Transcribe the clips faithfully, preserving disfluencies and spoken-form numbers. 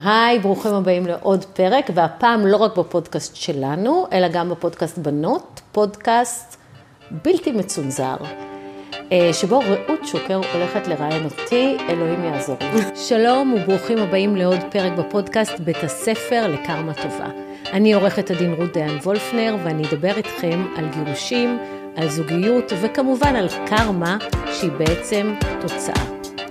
היי, ברוכים הבאים לעוד פרק, והפעם לא רק בפודקאסט שלנו, אלא גם בפודקאסט בנות, פודקאסט בלתי מצונזר, שבו רעות שוקר הולכת לראיין אותי, אלוהים יעזור. שלום וברוכים הבאים לעוד פרק בפודקאסט בית הספר לקרמה טובה. אני עורכת הדין רות דיין וולפנר, ואני אדבר איתכם על גירושים, על זוגיות, וכמובן על קרמה, שהיא בעצם תוצאה.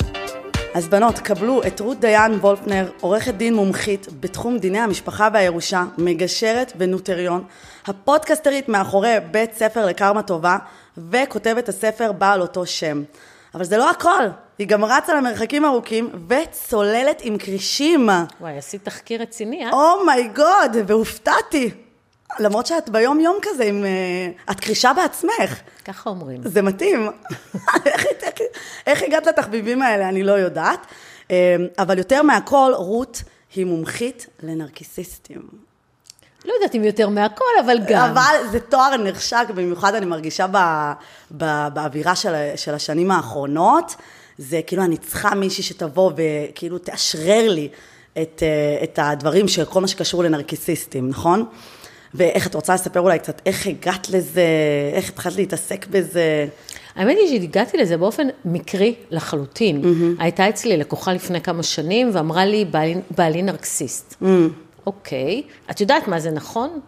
אז בנות, קבלו את רות דיין וולפנר, עורכת דין מומחית בתחום דיני המשפחה והירושה, מגשרת ונוטריון, הפודקסטרית מאחורי בית ספר לקרמה טובה, וכותבת הספר בעל אותו שם. אבל זה לא הכל, היא גם רצה למרחקים ארוכים וצוללת עם קרישים. וואי, עשית תחקיר רציני, אה? אומייגוד, והופתעתי. למרות שאת ביום יום כזה, עם, uh, את קרישה בעצמך. ככה אומרים. זה מתאים. איך, איך, איך הגעת לתחביבים האלה? אני לא יודעת. Uh, אבל יותר מהכל, רות היא מומחית לנרקיסיסטים. לא יודעת אם יותר מהכל, אבל גם. אבל זה תואר נחשק, במיוחד אני מרגישה ב, ב, באווירה של, של השנים האחרונות. זה כאילו אני צריכה מישהי שתבוא וכאילו תאשרר לי את, את הדברים של כל מה שקשור לנרקיסיסטים, נכון? ואיך את רוצה לספר אולי קצת, איך הגעת לזה, איך התחלת להתעסק בזה? האמת היא שהגעתי לזה באופן מקרי לחלוטין. Mm-hmm. הייתה אצלי לקוחה לפני כמה שנים, ואמרה לי, בעלי, בעלי נרקסיסט. Mm. אוקיי, את יודעת מה זה נכון?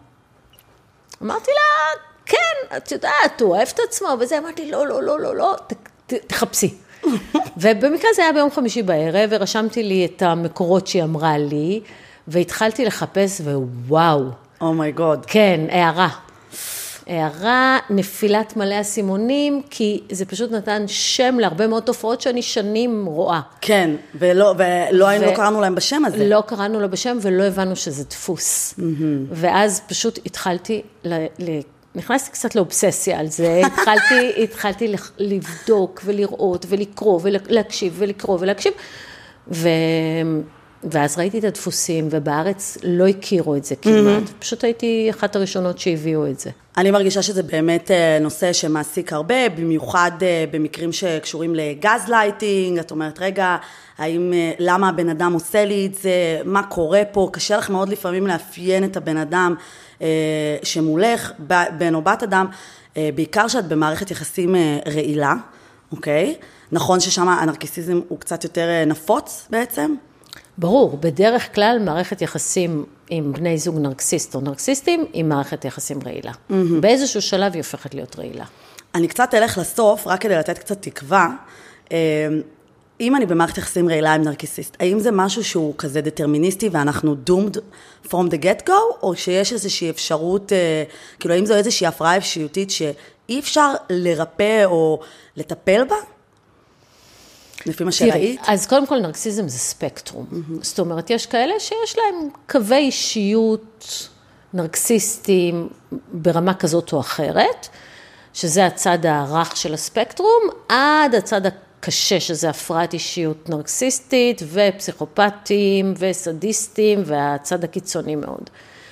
אמרתי לה, כן, את יודעת, הוא אוהב את עצמו, וזה אמרתי, לא, לא, לא, לא, לא, ת, ת, תחפשי. ובמקרה זה היה ביום חמישי בערב, ורשמתי לי את המקורות שהיא אמרה לי, והתחלתי לחפש, ווואו. אומייגוד. כן, הערה. הערה, נפילת מלא הסימונים, כי זה פשוט נתן שם להרבה מאוד תופעות שאני שנים רואה. כן, ולא, ולא היינו, לא קראנו להם בשם הזה. לא קראנו לו בשם, ולא הבנו שזה דפוס. ואז פשוט התחלתי, נכנסתי קצת לאובססיה על זה, התחלתי, התחלתי לבדוק ולראות ולקרוא ולהקשיב ולקרוא ולהקשיב, ו... ואז ראיתי את הדפוסים, ובארץ לא הכירו את זה כמעט. Mm-hmm. פשוט הייתי אחת הראשונות שהביאו את זה. אני מרגישה שזה באמת נושא שמעסיק הרבה, במיוחד במקרים שקשורים לגז לייטינג. את אומרת, רגע, האם, למה הבן אדם עושה לי את זה? מה קורה פה? קשה לך מאוד לפעמים לאפיין את הבן אדם שמולך, בן או בת אדם, בעיקר שאת במערכת יחסים רעילה, אוקיי? נכון ששם הנרקיסיזם הוא קצת יותר נפוץ בעצם? ברור, בדרך כלל מערכת יחסים עם בני זוג נרקסיסט או נרקסיסטים, היא מערכת יחסים רעילה. Mm-hmm. באיזשהו שלב היא הופכת להיות רעילה. אני קצת אלך לסוף, רק כדי לתת קצת תקווה. אם אני במערכת יחסים רעילה עם נרקסיסט, האם זה משהו שהוא כזה דטרמיניסטי ואנחנו doomed from the get go, או שיש איזושהי אפשרות, כאילו האם זו איזושהי הפרעה אישיותית שאי אפשר לרפא או לטפל בה? לפי מה שראית? אז קודם כל נרקסיזם זה ספקטרום. Mm-hmm. זאת אומרת, יש כאלה שיש להם קווי אישיות נרקסיסטיים ברמה כזאת או אחרת, שזה הצד הרך של הספקטרום, עד הצד הקשה, שזה הפרעת אישיות נרקסיסטית, ופסיכופטים, וסדיסטים, והצד הקיצוני מאוד.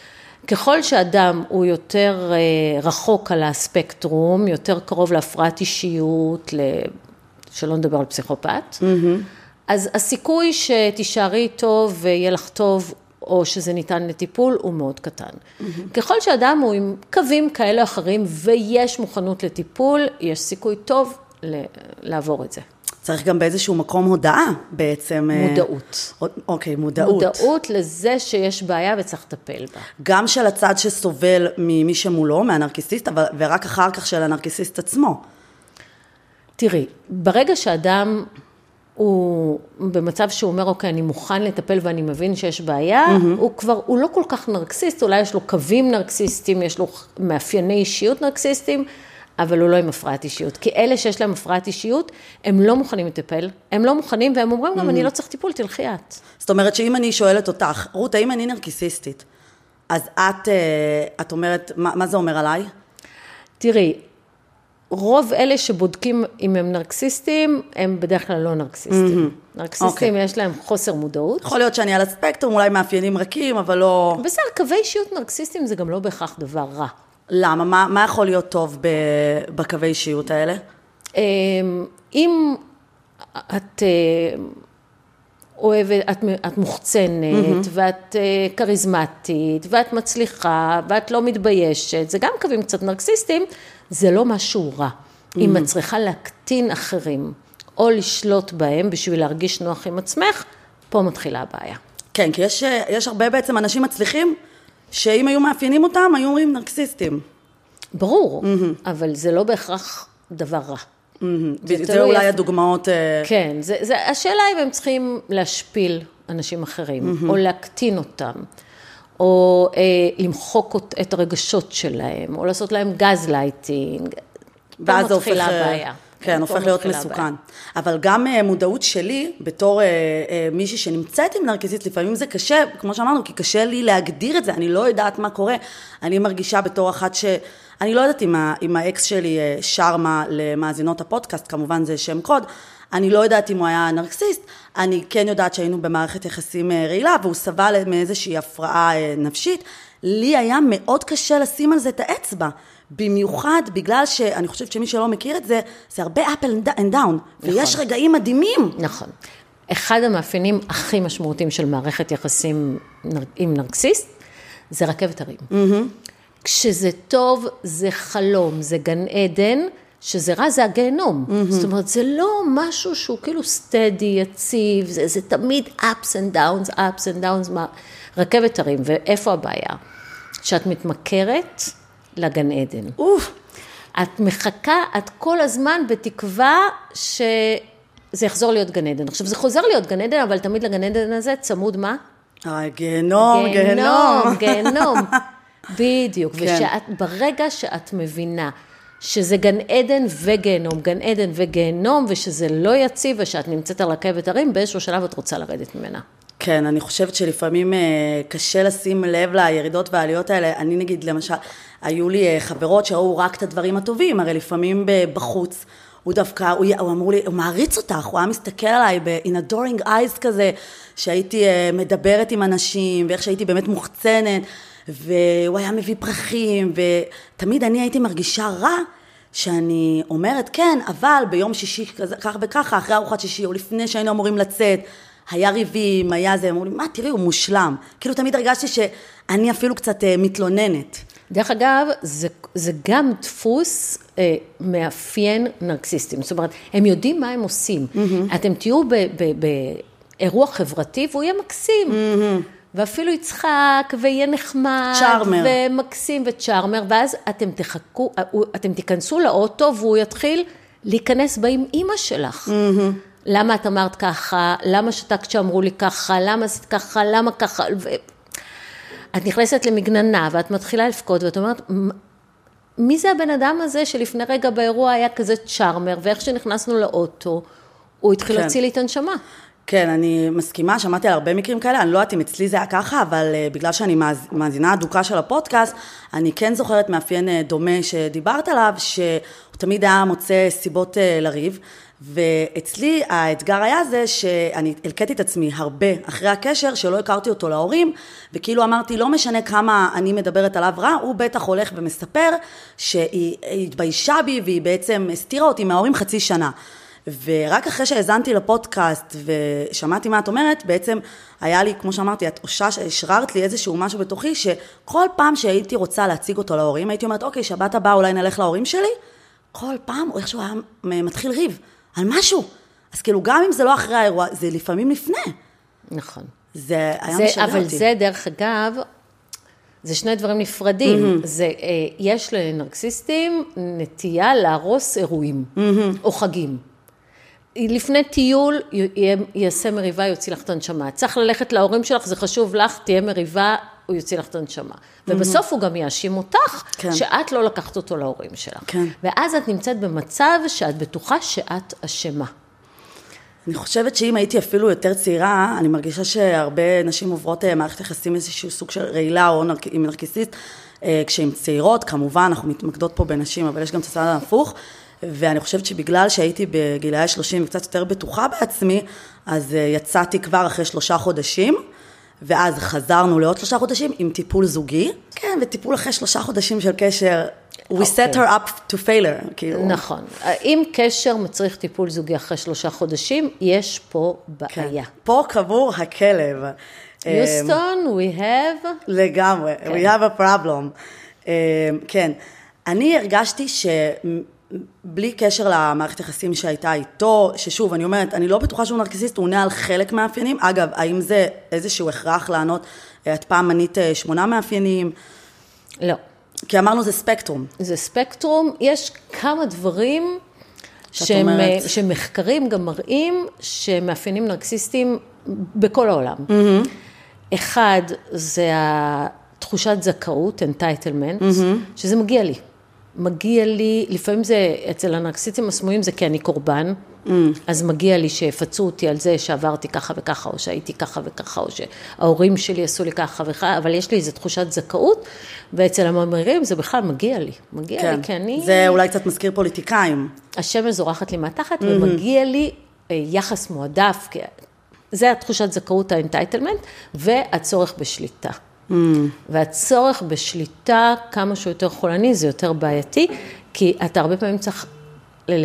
ככל שאדם הוא יותר רחוק על הספקטרום, יותר קרוב להפרעת אישיות, שלא נדבר על פסיכופת, mm-hmm. אז הסיכוי שתישארי איתו ויהיה לך טוב, או שזה ניתן לטיפול, הוא מאוד קטן. Mm-hmm. ככל שאדם הוא עם קווים כאלה אחרים, ויש מוכנות לטיפול, יש סיכוי טוב לעבור את זה. צריך גם באיזשהו מקום הודעה בעצם. מודעות. אוקיי, מודעות. מודעות לזה שיש בעיה וצריך לטפל בה. גם של הצד שסובל ממי שמולו, מהנרקיסיסט, אבל, ורק אחר כך של הנרקיסיסט עצמו. תראי, ברגע שאדם הוא במצב שהוא אומר, אוקיי, אני מוכן לטפל ואני מבין שיש בעיה, mm-hmm. הוא כבר, הוא לא כל כך נרקסיסט, אולי יש לו קווים נרקסיסטים, יש לו מאפייני אישיות נרקסיסטים, אבל הוא לא עם הפרעת אישיות. כי אלה שיש להם הפרעת אישיות, הם לא מוכנים לטפל, הם לא מוכנים, והם אומרים גם, mm-hmm. אני לא צריך טיפול, תלכי את. זאת אומרת שאם אני שואלת אותך, רות, האם אני נרקיסיסטית? אז את, את אומרת, מה, מה זה אומר עליי? תראי, רוב אלה שבודקים אם הם נרקסיסטים, הם בדרך כלל לא נרקסיסטים. Mm-hmm. נרקסיסטים okay. יש להם חוסר מודעות. יכול להיות שאני על הספקטרום, אולי מאפיינים רכים, אבל לא... בסדר, קווי אישיות נרקסיסטים זה גם לא בהכרח דבר רע. למה? מה, מה יכול להיות טוב בקווי אישיות האלה? אם את אוהבת, את, את מוחצנת, mm-hmm. ואת uh, קריזמטית, ואת מצליחה, ואת לא מתביישת, זה גם קווים קצת נרקסיסטיים, זה לא משהו רע. Mm-hmm. אם את צריכה להקטין אחרים, או לשלוט בהם בשביל להרגיש נוח עם עצמך, פה מתחילה הבעיה. כן, כי יש, יש הרבה בעצם אנשים מצליחים, שאם היו מאפיינים אותם, היו אומרים נרקסיסטים. ברור, mm-hmm. אבל זה לא בהכרח דבר רע. Mm-hmm. זה, זה אולי יפ... הדוגמאות... כן, זה, זה, השאלה אם הם צריכים להשפיל אנשים אחרים, mm-hmm. או להקטין אותם, או אה, למחוק את הרגשות שלהם, או לעשות להם גזלייטינג. ואז זה הופך... הבעיה. כן, הופך להיות מסוכן. אבל גם מודעות שלי, בתור מישהי שנמצאת עם נרקיסיסט, לפעמים זה קשה, כמו שאמרנו, כי קשה לי להגדיר את זה, אני לא יודעת מה קורה. אני מרגישה בתור אחת ש... אני לא יודעת אם האקס שלי שרמה למאזינות הפודקאסט, כמובן זה שם קוד, אני לא יודעת אם הוא היה נרקסיסט, אני כן יודעת שהיינו במערכת יחסים רעילה, והוא סבל מאיזושהי הפרעה נפשית. לי היה מאוד קשה לשים על זה את האצבע, במיוחד בגלל שאני חושבת שמי שלא מכיר את זה, זה הרבה up and down, ויש רגעים מדהימים. נכון. אחד המאפיינים הכי משמעותיים של מערכת יחסים עם נרקסיסט, זה רכבת הרים. כשזה טוב, זה חלום, זה גן עדן, שזה רע, זה הגיהנום. זאת אומרת, זה לא משהו שהוא כאילו סטדי, יציב, זה, זה תמיד ups and downs, ups and downs, רכבת הרים. ואיפה הבעיה? שאת מתמכרת לגן עדן. אוף. את מחכה, את כל הזמן בתקווה שזה יחזור להיות גן עדן. עכשיו, זה חוזר להיות גן עדן, אבל תמיד לגן עדן הזה צמוד מה? גיהנום, גיהנום. גיהנום, בדיוק. ושאת, ברגע שאת מבינה שזה גן עדן וגיהנום, גן עדן וגיהנום, ושזה לא יציב, ושאת נמצאת על רכבת הרים, באיזשהו שלב את רוצה לרדת ממנה. כן, אני חושבת שלפעמים קשה לשים לב לירידות והעליות האלה. אני נגיד, למשל, היו לי חברות שראו רק את הדברים הטובים, הרי לפעמים בחוץ, הוא דווקא, הוא, הוא אמרו לי, הוא מעריץ אותך, הוא היה מסתכל עליי ב-in adoring eyes כזה, שהייתי מדברת עם אנשים, ואיך שהייתי באמת מוחצנת, והוא היה מביא פרחים, ותמיד אני הייתי מרגישה רע, שאני אומרת, כן, אבל ביום שישי כך וככה, אחרי ארוחת שישי, או לפני שהיינו אמורים לצאת, היה ריבים, היה זה, אמרו לי, מה, תראי, הוא מושלם. כאילו תמיד הרגשתי שאני אפילו קצת אה, מתלוננת. דרך אגב, זה, זה גם דפוס אה, מאפיין נרקסיסטים. זאת אומרת, הם יודעים מה הם עושים. Mm-hmm. אתם תהיו ב, ב, באירוע חברתי, והוא יהיה מקסים. Mm-hmm. ואפילו יצחק, ויהיה נחמד. צ'ארמר. ומקסים וצ'ארמר, ואז אתם תחכו, אתם תיכנסו לאוטו, והוא יתחיל להיכנס בה עם אמא שלך. Mm-hmm. למה את אמרת ככה, למה שתקת שאמרו לי ככה, למה עשית ככה, למה ככה, ו... את נכנסת למגננה, ואת מתחילה לפקוד, ואת אומרת, מי זה הבן אדם הזה שלפני רגע באירוע היה כזה צ'ארמר, ואיך שנכנסנו לאוטו, הוא התחיל כן. להוציא לי את הנשמה. כן, אני מסכימה, שמעתי על הרבה מקרים כאלה, אני לא יודעת אם אצלי זה היה ככה, אבל uh, בגלל שאני מאזינה הדוקה של הפודקאסט, אני כן זוכרת מאפיין uh, דומה שדיברת עליו, שהוא תמיד היה מוצא סיבות uh, לריב, ואצלי האתגר היה זה שאני הלקטתי את עצמי הרבה אחרי הקשר, שלא הכרתי אותו להורים, וכאילו אמרתי, לא משנה כמה אני מדברת עליו רע, הוא בטח הולך ומספר שהיא התביישה בי, והיא בעצם הסתירה אותי מההורים חצי שנה. ורק אחרי שהזנתי לפודקאסט ושמעתי מה את אומרת, בעצם היה לי, כמו שאמרתי, את השררת לי איזשהו משהו בתוכי, שכל פעם שהייתי רוצה להציג אותו להורים, הייתי אומרת, אוקיי, שבת הבא אולי נלך להורים שלי, כל פעם הוא איכשהו היה מתחיל ריב על משהו. אז כאילו, גם אם זה לא אחרי האירוע, זה לפעמים לפני. נכון. זה היה משגע אותי. אבל זה, דרך אגב, זה שני דברים נפרדים. זה, יש לנרקסיסטים נטייה להרוס אירועים, או חגים. לפני טיול, יעשה מריבה, יוציא לך את הנשמה. צריך ללכת להורים שלך, זה חשוב לך, תהיה מריבה, הוא יוציא לך את הנשמה. ובסוף הוא גם יאשים אותך, שאת לא לקחת אותו להורים שלך. ואז את נמצאת במצב שאת בטוחה שאת אשמה. אני חושבת שאם הייתי אפילו יותר צעירה, אני מרגישה שהרבה נשים עוברות מערכת יחסים איזשהו סוג של רעילה או עם נרקיסיסט, כשהן צעירות, כמובן, אנחנו מתמקדות פה בנשים, אבל יש גם את הצד ההפוך, ואני חושבת שבגלל שהייתי בגילאי שלושים וקצת יותר בטוחה בעצמי, אז יצאתי כבר אחרי שלושה חודשים, ואז חזרנו לעוד שלושה חודשים עם טיפול זוגי, כן, וטיפול אחרי שלושה חודשים של קשר, we set her up to failure, כאילו. נכון. אם קשר מצריך טיפול זוגי אחרי שלושה חודשים, יש פה בעיה. פה קבור הכלב. יוסטון, we have... לגמרי, we have a problem. כן, אני הרגשתי שבלי קשר למערכת יחסים שהייתה איתו, ששוב, אני אומרת, אני לא בטוחה שהוא נרקסיסט, הוא עונה על חלק מהאפיינים. אגב, האם זה איזשהו הכרח לענות, את פעם מנית שמונה מאפיינים? לא. כי אמרנו זה ספקטרום. זה ספקטרום, יש כמה דברים שהם, שמחקרים גם מראים שמאפיינים נרקסיסטים בכל העולם. Mm-hmm. אחד זה התחושת זכאות, entitlement, mm-hmm. שזה מגיע לי. מגיע לי, לפעמים זה, אצל הנרקסיסטים הסמויים זה כי אני קורבן, mm. אז מגיע לי שיפצו אותי על זה שעברתי ככה וככה, או שהייתי ככה וככה, או שההורים שלי עשו לי ככה וככה, אבל יש לי איזו תחושת זכאות, ואצל המאמרים זה בכלל מגיע לי, מגיע כן. לי, כי אני... זה אולי קצת מזכיר פוליטיקאים. השמש זורחת לי מהתחת, mm-hmm. ומגיע לי יחס מועדף, כי זה התחושת זכאות, האנטייטלמנט, והצורך בשליטה. Mm. והצורך בשליטה, כמה שהוא יותר חולני, זה יותר בעייתי, כי אתה הרבה פעמים צריך ל-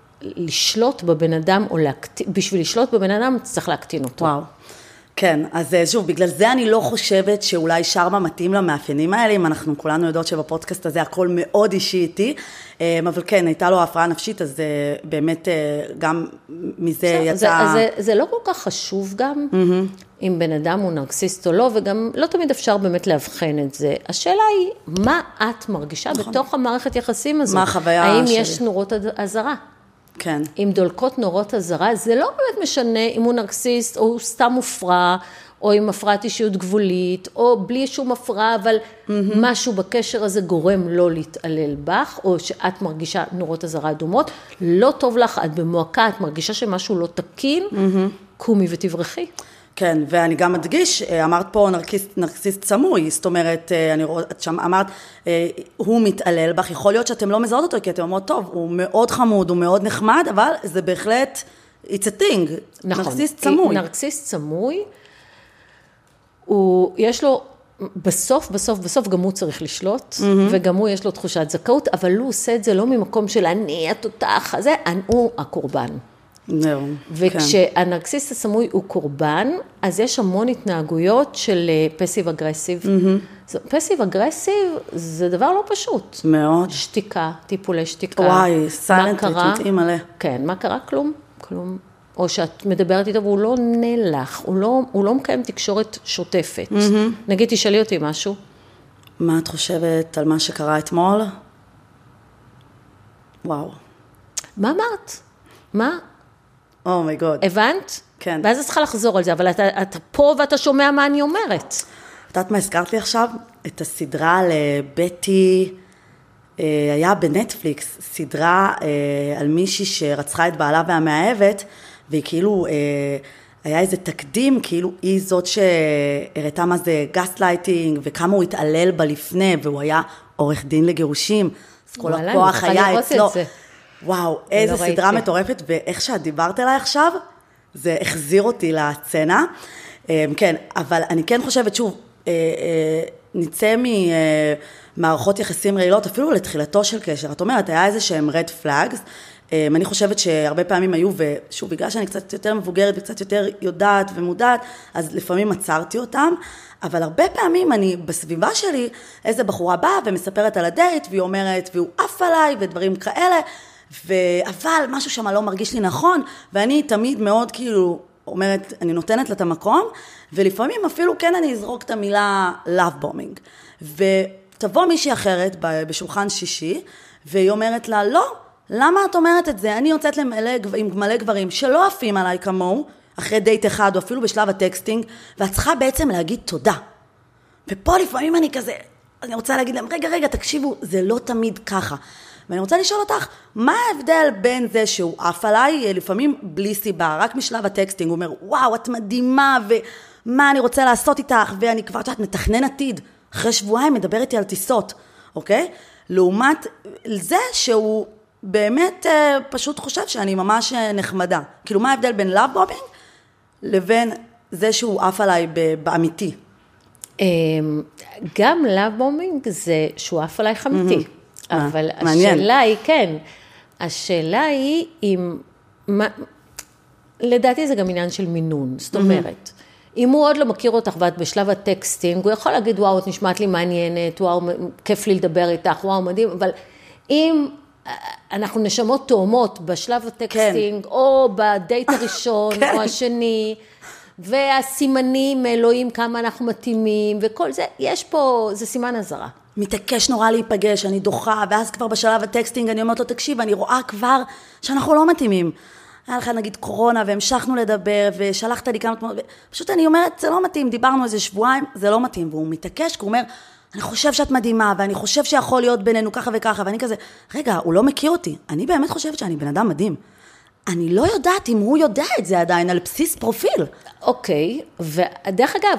לשלוט בבן אדם, או להקטין, בשביל לשלוט בבן אדם, צריך להקטין אותו. וואו. כן, אז שוב, בגלל זה אני לא חושבת שאולי שרמה מתאים למאפיינים האלה, אם אנחנו כולנו יודעות שבפודקאסט הזה הכל מאוד אישי איתי, אבל כן, הייתה לו הפרעה נפשית, אז באמת גם מזה יצא... זה, זה, זה לא כל כך חשוב גם, mm-hmm. אם בן אדם הוא נרקסיסט או לא, וגם לא תמיד אפשר באמת להבחן את זה. השאלה היא, מה את מרגישה נכון. בתוך המערכת יחסים הזו? מה החוויה האם שלי? יש נורות הזרה? כן. אם דולקות נורות הזרה, זה לא באמת משנה אם הוא נרקסיסט, או הוא סתם מופרע, או עם הפרעת אישיות גבולית, או בלי שום הפרעה, אבל mm-hmm. משהו בקשר הזה גורם לא להתעלל בך, או שאת מרגישה נורות הזרה אדומות, לא טוב לך, את במועקה, את מרגישה שמשהו לא תקין, mm-hmm. קומי ותברכי. כן, ואני גם מדגיש, אמרת פה נרקיסט, נרקסיסט סמוי, זאת אומרת, אני רואה, שם אמרת, הוא מתעלל בך, יכול להיות שאתם לא מזהות אותו, כי אתם אומרות, טוב, הוא מאוד חמוד, הוא מאוד נחמד, אבל זה בהחלט, it's a thing, נכון, נרקסיסט סמוי. נרקסיסט סמוי, הוא, יש לו, בסוף, בסוף, בסוף גם הוא צריך לשלוט, mm-hmm. וגם הוא יש לו תחושת זכאות, אבל הוא עושה את זה לא ממקום של אני, התותח, הזה, הוא הקורבן. No, וכשהנרקסיסט הסמוי הוא קורבן, אז יש המון התנהגויות של פסיב אגרסיב. פסיב אגרסיב זה דבר לא פשוט. מאוד. שתיקה, טיפולי שתיקה. וואי, סיילנט מתאים מלא. כן, מה קרה? כלום. כלום. או שאת מדברת איתו והוא לא עונה לך, הוא לא, הוא לא מקיים תקשורת שוטפת. נגיד, תשאלי אותי משהו. מה את חושבת על מה שקרה אתמול? וואו. מה אמרת? מה? אומייגוד. הבנת? כן. ואז את צריכה לחזור על זה, אבל אתה, אתה פה ואתה שומע מה אני אומרת. את יודעת מה הזכרת לי עכשיו? את הסדרה לבטי, היה בנטפליקס, סדרה על מישהי שרצחה את בעלה והמאהבת, והיא כאילו, היה איזה תקדים, כאילו היא זאת שהראתה מה זה גסטלייטינג, וכמה הוא התעלל בה לפני, והוא היה עורך דין לגירושים, אז כל הכוח היה אצלו. וואו, איזה סדרה מטורפת, ואיך שאת דיברת עליי עכשיו, זה החזיר אותי לסצנה. כן, אבל אני כן חושבת, שוב, נצא ממערכות יחסים רעילות, אפילו לתחילתו של קשר. את אומרת, היה איזה שהם red flags, אני חושבת שהרבה פעמים היו, ושוב, בגלל שאני קצת יותר מבוגרת וקצת יותר יודעת ומודעת, אז לפעמים עצרתי אותם, אבל הרבה פעמים אני בסביבה שלי, איזה בחורה באה ומספרת על הדייט, והיא אומרת, והוא עף עליי ודברים כאלה, אבל משהו שם לא מרגיש לי נכון, ואני תמיד מאוד כאילו אומרת, אני נותנת לה את המקום, ולפעמים אפילו כן אני אזרוק את המילה love bombing, ותבוא מישהי אחרת בשולחן שישי, והיא אומרת לה, לא, למה את אומרת את זה? אני יוצאת למלא, עם מלא גברים שלא עפים עליי כמוהו, אחרי דייט אחד, או אפילו בשלב הטקסטינג, ואת צריכה בעצם להגיד תודה. ופה לפעמים אני כזה, אני רוצה להגיד להם, רגע, רגע, תקשיבו, זה לא תמיד ככה. ואני רוצה לשאול אותך, מה ההבדל בין זה שהוא עף עליי, לפעמים בלי סיבה, רק משלב הטקסטינג, הוא אומר, וואו, את מדהימה, ומה אני רוצה לעשות איתך, ואני כבר, את מתכנן עתיד, אחרי שבועיים מדבר איתי על טיסות, אוקיי? לעומת זה שהוא באמת פשוט חושב שאני ממש נחמדה. כאילו, מה ההבדל בין love bombing לבין זה שהוא עף עליי באמיתי? גם love bombing זה שהוא עף עליי חמתי. אבל השאלה היא, כן, השאלה היא אם, לדעתי זה גם עניין של מינון, זאת אומרת, אם הוא עוד לא מכיר אותך ואת בשלב הטקסטינג, הוא יכול להגיד, וואו, את נשמעת לי מעניינת, וואו, כיף לי לדבר איתך, וואו, מדהים, אבל אם אנחנו נשמות תאומות בשלב הטקסטינג, או בדייט הראשון, או השני, והסימנים, אלוהים, כמה אנחנו מתאימים, וכל זה, יש פה, זה סימן הזרה. מתעקש נורא להיפגש, אני דוחה, ואז כבר בשלב הטקסטינג אני אומרת לו, תקשיב, אני רואה כבר שאנחנו לא מתאימים. היה לך נגיד קורונה, והמשכנו לדבר, ושלחת לי כמה תמונות, פשוט אני אומרת, זה לא מתאים, דיברנו איזה שבועיים, זה לא מתאים, והוא מתעקש, כי הוא אומר, אני חושב שאת מדהימה, ואני חושב שיכול להיות בינינו ככה וככה, ואני כזה, רגע, הוא לא מכיר אותי, אני באמת חושבת שאני בן אדם מדהים. אני לא יודעת אם הוא יודע את זה עדיין, על בסיס פרופיל. אוקיי, ודרך אגב,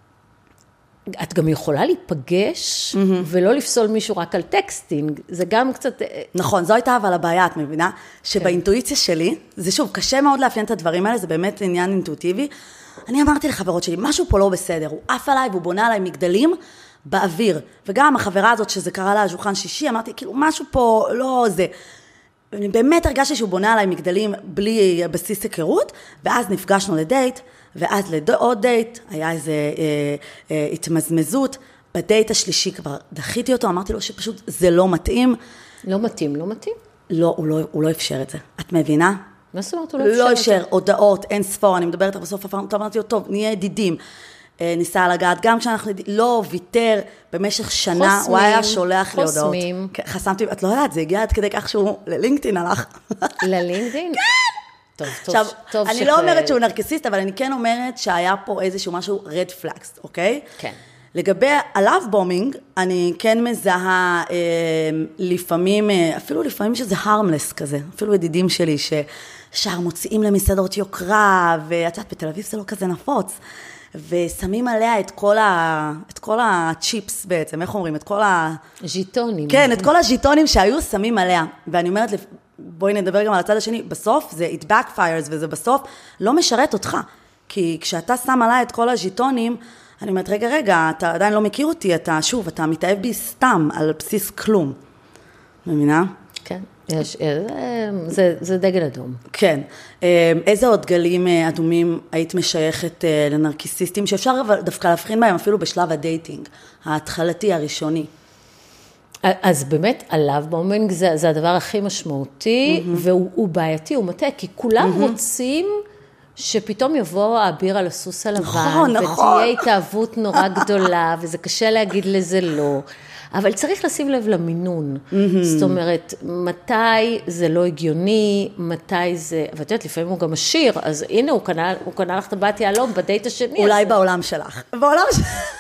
את גם יכולה להיפגש, mm-hmm. ולא לפסול מישהו רק על טקסטינג, זה גם קצת... נכון, זו הייתה אבל הבעיה, את מבינה? שבאינטואיציה שלי, זה שוב, קשה מאוד לאפיין את הדברים האלה, זה באמת עניין אינטואיטיבי. אני אמרתי לחברות שלי, משהו פה לא בסדר, הוא עף עליי והוא בונה עליי מגדלים באוויר, וגם החברה הזאת שזה קרה לה שולחן שישי, אמרתי, כאילו, משהו פה לא זה. אני באמת הרגשתי שהוא בונה עליי מגדלים בלי בסיס היכרות, ואז נפגשנו לדייט, ואז לעוד דייט, היה איזו אה, אה, התמזמזות, בדייט השלישי כבר דחיתי אותו, אמרתי לו שפשוט זה לא מתאים. לא מתאים, לא מתאים? לא, הוא לא, הוא לא אפשר את זה. את מבינה? מה זאת אומרת, הוא לא אפשר את זה? לא אפשר, הודעות, אין ספור, אני מדברת בסוף הפעם, אמרתי לו, טוב, נהיה ידידים. ניסה לגעת, גם כשאנחנו לא ויתר במשך שנה, חוסמים, הוא היה שולח לי הודעות. חוסמים. חסמתי, את לא יודעת, זה הגיע עד כדי כך שהוא ללינקדאין הלך. ללינקדאין? כן. טוב, טוב, עכשיו, טוב אני שכ... לא אומרת שהוא נרקסיסט, אבל אני כן אומרת שהיה פה איזשהו משהו red flags, אוקיי? כן. לגבי הלאב בומינג, אני כן מזהה אה, לפעמים, אה, אפילו לפעמים שזה harmless כזה, אפילו ידידים שלי ששאר מוציאים למסעדות יוקרה, ואת יודעת, בתל אביב זה לא כזה נפוץ. ושמים עליה את כל ה... את כל הצ'יפס בעצם, איך אומרים? את כל ה... ז'יטונים. כן, את כל הז'יטונים שהיו שמים עליה. ואני אומרת, בואי נדבר גם על הצד השני, בסוף זה it backfires, וזה בסוף לא משרת אותך. כי כשאתה שם עליה את כל הז'יטונים, אני אומרת, רגע, רגע, אתה עדיין לא מכיר אותי, אתה, שוב, אתה מתאהב בי סתם, על בסיס כלום. מבינה? כן. יש, זה, זה דגל אדום. כן. איזה עוד גלים אדומים היית משייכת לנרקיסיסטים, שאפשר דווקא להבחין בהם אפילו בשלב הדייטינג, ההתחלתי, הראשוני? אז באמת, הלאב בומינג זה, זה הדבר הכי משמעותי, mm-hmm. והוא בעייתי, הוא מטעה, כי כולם mm-hmm. רוצים שפתאום יבוא האביר על הסוס הלבן, נכון, נכון. ותהיה התאהבות נורא גדולה, וזה קשה להגיד לזה לא. אבל צריך לשים לב למינון. Mm-hmm. זאת אומרת, מתי זה לא הגיוני, מתי זה... ואת יודעת, לפעמים הוא גם עשיר, אז הנה, הוא קנה, הוא קנה לך טבעת יהלום בדייט השני. אולי אז... בעולם שלך. בעולם שלך.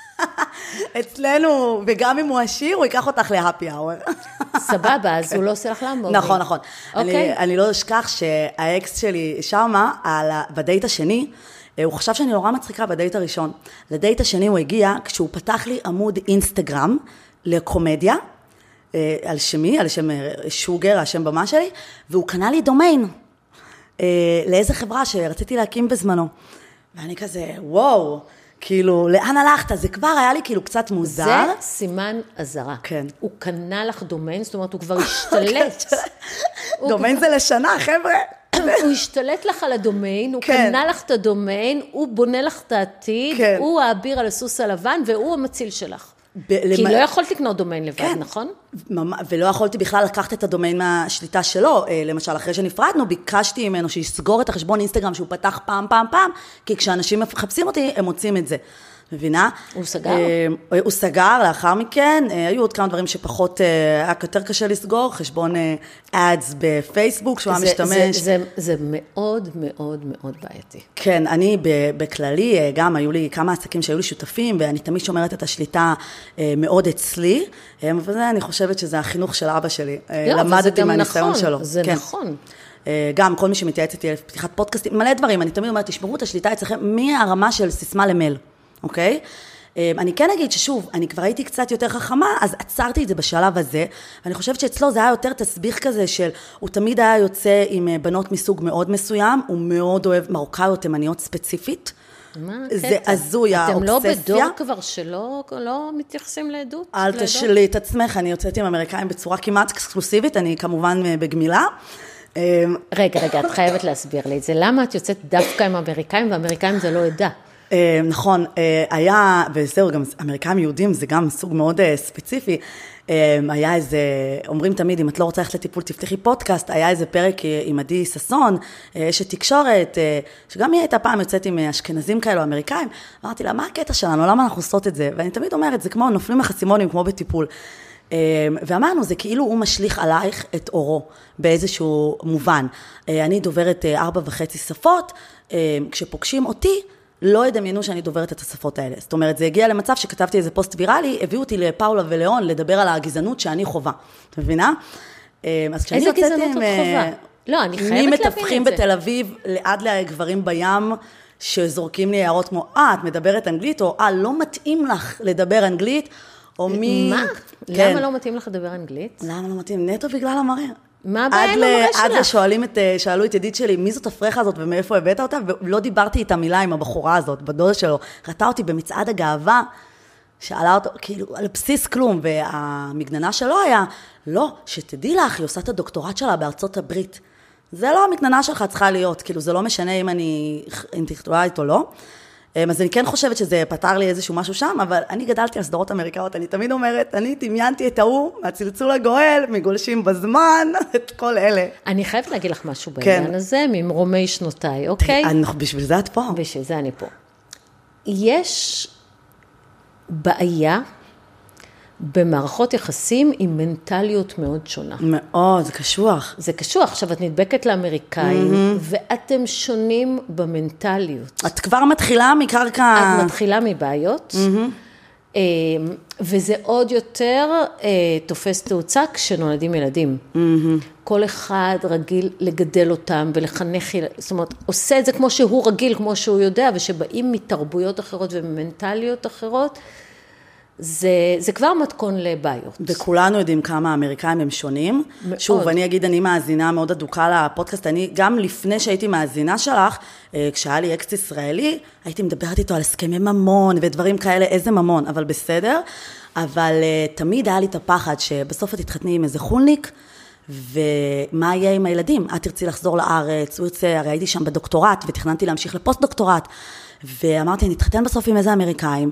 אצלנו, וגם אם הוא עשיר, הוא ייקח אותך להפי האוור. סבבה, אז הוא לא עושה לך לעמוד. נכון, נכון. אני לא אשכח שהאקס שלי שמה, בדייט השני, הוא חשב שאני נורא מצחיקה בדייט הראשון. לדייט השני הוא הגיע, כשהוא פתח לי עמוד אינסטגרם, לקומדיה, על שמי, על שם שוגר, השם במה שלי, והוא קנה לי דומיין, לאיזה חברה שרציתי להקים בזמנו. ואני כזה, וואו, כאילו, לאן הלכת? זה כבר היה לי כאילו קצת מוזר. זה סימן הזרה. כן. הוא קנה לך דומיין, זאת אומרת, הוא כבר השתלט. דומיין זה לשנה, חבר'ה. הוא השתלט לך על הדומיין, הוא קנה לך את הדומיין, הוא בונה לך את העתיד, הוא האביר על הסוס הלבן, והוא המציל שלך. כי לא יכולת לקנות דומיין לבד, נכון? ולא יכולתי בכלל לקחת את הדומיין מהשליטה שלו. למשל, אחרי שנפרדנו, ביקשתי ממנו שיסגור את החשבון אינסטגרם שהוא פתח פעם, פעם, פעם, כי כשאנשים מחפשים אותי, הם מוצאים את זה. מבינה? הוא סגר? הוא סגר, לאחר מכן, היו עוד כמה דברים שפחות, היה יותר קשה לסגור, חשבון אדס בפייסבוק, שהוא היה משתמש. זה מאוד מאוד מאוד בעייתי. כן, אני בכללי, גם היו לי כמה עסקים שהיו לי שותפים, ואני תמיד שומרת את השליטה מאוד אצלי, וזה אני חושבת שזה החינוך של אבא שלי. למדתי מהניסיון שלו. זה נכון. גם כל מי שמתייעץ איתי על פתיחת פודקאסטים, מלא דברים, אני תמיד אומרת, תשמרו את השליטה אצלכם מהרמה של סיסמה למייל. אוקיי? אני כן אגיד ששוב, אני כבר הייתי קצת יותר חכמה, אז עצרתי את זה בשלב הזה, ואני חושבת שאצלו זה היה יותר תסביך כזה של, הוא תמיד היה יוצא עם בנות מסוג מאוד מסוים, הוא מאוד אוהב מרוקאיות תימניות ספציפית, מה זה הקטע? הזוי, האובססיה. אתם לא בדור כבר שלא לא מתייחסים לעדות? אל תשאלי את עצמך, אני יוצאת עם אמריקאים בצורה כמעט אקסקלוסיבית, אני כמובן בגמילה. רגע, רגע, את חייבת להסביר לי את זה. למה את יוצאת דווקא עם אמריקאים, ואמריקאים זה לא עדה? נכון, היה, וזהו, גם אמריקאים יהודים, זה גם סוג מאוד ספציפי, היה איזה, אומרים תמיד, אם את לא רוצה ללכת לטיפול, תפתחי פודקאסט, היה איזה פרק עם עדי ששון, אשת תקשורת, שגם היא הייתה פעם יוצאת עם אשכנזים כאלו, אמריקאים, אמרתי לה, מה הקטע שלנו, למה אנחנו עושות את זה? ואני תמיד אומרת, זה כמו, נופלים לחסימונים, כמו בטיפול. ואמרנו, זה כאילו הוא משליך עלייך את אורו, באיזשהו מובן. אני דוברת ארבע וחצי שפות, כשפוגשים אותי, לא ידמיינו שאני דוברת את השפות האלה. זאת אומרת, זה הגיע למצב שכתבתי איזה פוסט ויראלי, הביאו אותי לפאולה ולאון לדבר על הגזענות שאני חובה. את מבינה? איזה גזענות את חובה? לא, אני חייבת להבין את זה. ממתווכים בתל אביב, לעד לגברים בים, שזורקים לי הערות כמו, אה, את מדברת אנגלית, או אה, לא מתאים לך לדבר אנגלית, או מי... מה? למה לא מתאים לך לדבר אנגלית? למה לא מתאים? נטו בגלל המראה. מה הבעיה עם המראה שלך? עד לשואלים את, שאלו את ידיד שלי, מי זאת הפרחה הזאת ומאיפה הבאת אותה, ולא דיברתי איתה מילה עם הבחורה הזאת, בדודה שלו. ראתה אותי במצעד הגאווה, שאלה אותו, כאילו, על בסיס כלום, והמגננה שלו היה, לא, שתדעי לך, היא עושה את הדוקטורט שלה בארצות הברית. זה לא המגננה שלך צריכה להיות, כאילו, זה לא משנה אם אני אינטלקטואלית או לא. אז אני כן חושבת שזה פתר לי איזשהו משהו שם, אבל אני גדלתי על סדרות אמריקאות, אני תמיד אומרת, אני דמיינתי את ההוא, מהצלצול הגואל, מגולשים בזמן, את כל אלה. אני חייבת להגיד לך משהו בעניין הזה, ממרומי שנותיי, אוקיי? בשביל זה את פה. בשביל זה אני פה. יש בעיה במערכות יחסים עם מנטליות מאוד שונה. מאוד, זה קשוח. זה קשוח. עכשיו, את נדבקת לאמריקאים, mm-hmm. ואתם שונים במנטליות. את כבר מתחילה מקרקע... את מתחילה מבעיות, mm-hmm. וזה עוד יותר תופס תאוצה כשנולדים ילדים. Mm-hmm. כל אחד רגיל לגדל אותם ולחנך, זאת אומרת, עושה את זה כמו שהוא רגיל, כמו שהוא יודע, ושבאים מתרבויות אחרות וממנטליות אחרות, זה, זה כבר מתכון לבעיות. וכולנו יודעים כמה האמריקאים הם שונים. מאוד. שוב, אני אגיד, אני מאזינה מאוד אדוקה לפודקאסט, אני גם לפני שהייתי מאזינה שלך, כשהיה לי אקס ישראלי, הייתי מדברת איתו על הסכמי ממון ודברים כאלה, איזה ממון, אבל בסדר. אבל תמיד היה לי את הפחד שבסוף את תתחתני עם איזה חולניק, ומה יהיה עם הילדים? את תרצי לחזור לארץ, הוא ירצה, הרי הייתי שם בדוקטורט, ותכננתי להמשיך לפוסט דוקטורט, ואמרתי, אני אתחתן בסוף עם איזה אמריקאים,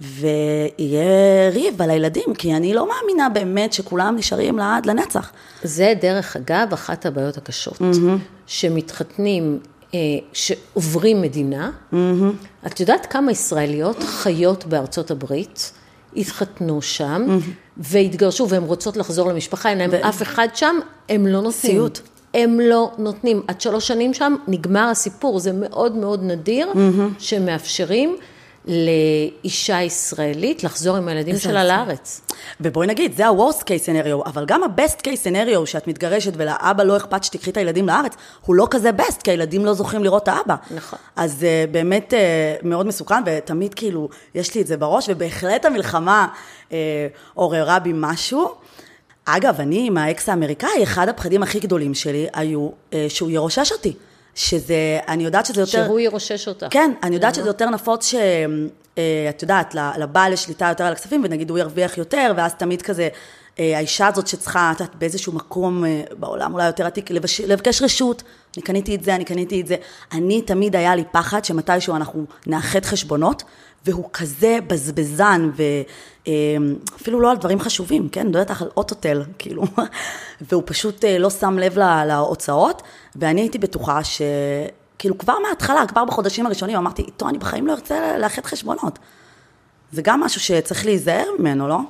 ויהיה ריב על הילדים, כי אני לא מאמינה באמת שכולם נשארים לעד לנצח. זה דרך אגב, אחת הבעיות הקשות, mm-hmm. שמתחתנים, שעוברים מדינה, mm-hmm. את יודעת כמה ישראליות חיות בארצות הברית, התחתנו שם, mm-hmm. והתגרשו, והן רוצות לחזור למשפחה, אין להם ו... אף אחד שם, הם לא נותנים. סיוט. הם לא נותנים. עד שלוש שנים שם נגמר הסיפור, זה מאוד מאוד נדיר, mm-hmm. שמאפשרים לאישה ישראלית לחזור עם הילדים שלה לארץ. ובואי נגיד, זה ה-worst case scenario, אבל גם ה-best case scenario, שאת מתגרשת ולאבא לא אכפת שתקחי את הילדים לארץ, הוא לא כזה best, כי הילדים לא זוכים לראות את האבא. נכון. אז uh, באמת uh, מאוד מסוכן, ותמיד כאילו, יש לי את זה בראש, ובהחלט המלחמה uh, עוררה בי משהו. אגב, אני עם האקס האמריקאי, אחד הפחדים הכי גדולים שלי היו uh, שהוא ירושש אותי. שזה, אני יודעת שזה יותר... שהוא ירושש אותך. כן, אני יודעת שזה יותר נפוץ ש... את יודעת, לבעל יש שליטה יותר על הכספים, ונגיד הוא ירוויח יותר, ואז תמיד כזה, האישה הזאת שצריכה, את יודעת, באיזשהו מקום בעולם אולי יותר עתיק, לבקש רשות, אני קניתי את זה, אני קניתי את זה. אני תמיד היה לי פחד שמתישהו אנחנו נאחד חשבונות, והוא כזה בזבזן, ואפילו לא על דברים חשובים, כן? לא יודעת על אוטוטל, כאילו, והוא פשוט לא שם לב להוצאות, ואני הייתי בטוחה ש... כאילו כבר מההתחלה, כבר בחודשים הראשונים, אמרתי, איתו אני בחיים לא ארצה לאחד חשבונות. זה גם משהו שצריך להיזהר ממנו, לא?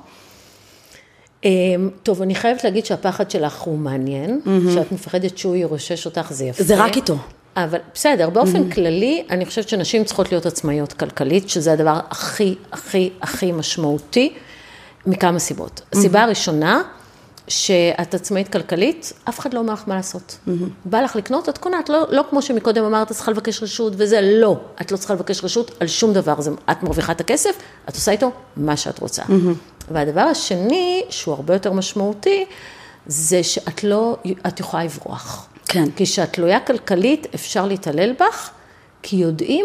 טוב, אני חייבת להגיד שהפחד שלך הוא מעניין, שאת מפחדת שהוא ירושש אותך, זה יפה. זה רק איתו. אבל בסדר, באופן כללי, אני חושבת שנשים צריכות להיות עצמאיות כלכלית, שזה הדבר הכי, הכי, הכי משמעותי, מכמה סיבות. הסיבה הראשונה, שאת עצמאית כלכלית, אף אחד לא אומר לך מה לעשות. Mm-hmm. בא לך לקנות, את קונה, את לא, לא כמו שמקודם אמרת, את צריכה לבקש רשות, וזה לא. את לא צריכה לבקש רשות על שום דבר. זה, את מרוויחה את הכסף, את עושה איתו מה שאת רוצה. Mm-hmm. והדבר השני, שהוא הרבה יותר משמעותי, זה שאת לא, את יכולה לברוח. כן. כי כשאת תלויה כלכלית, אפשר להתעלל בך, כי יודעים,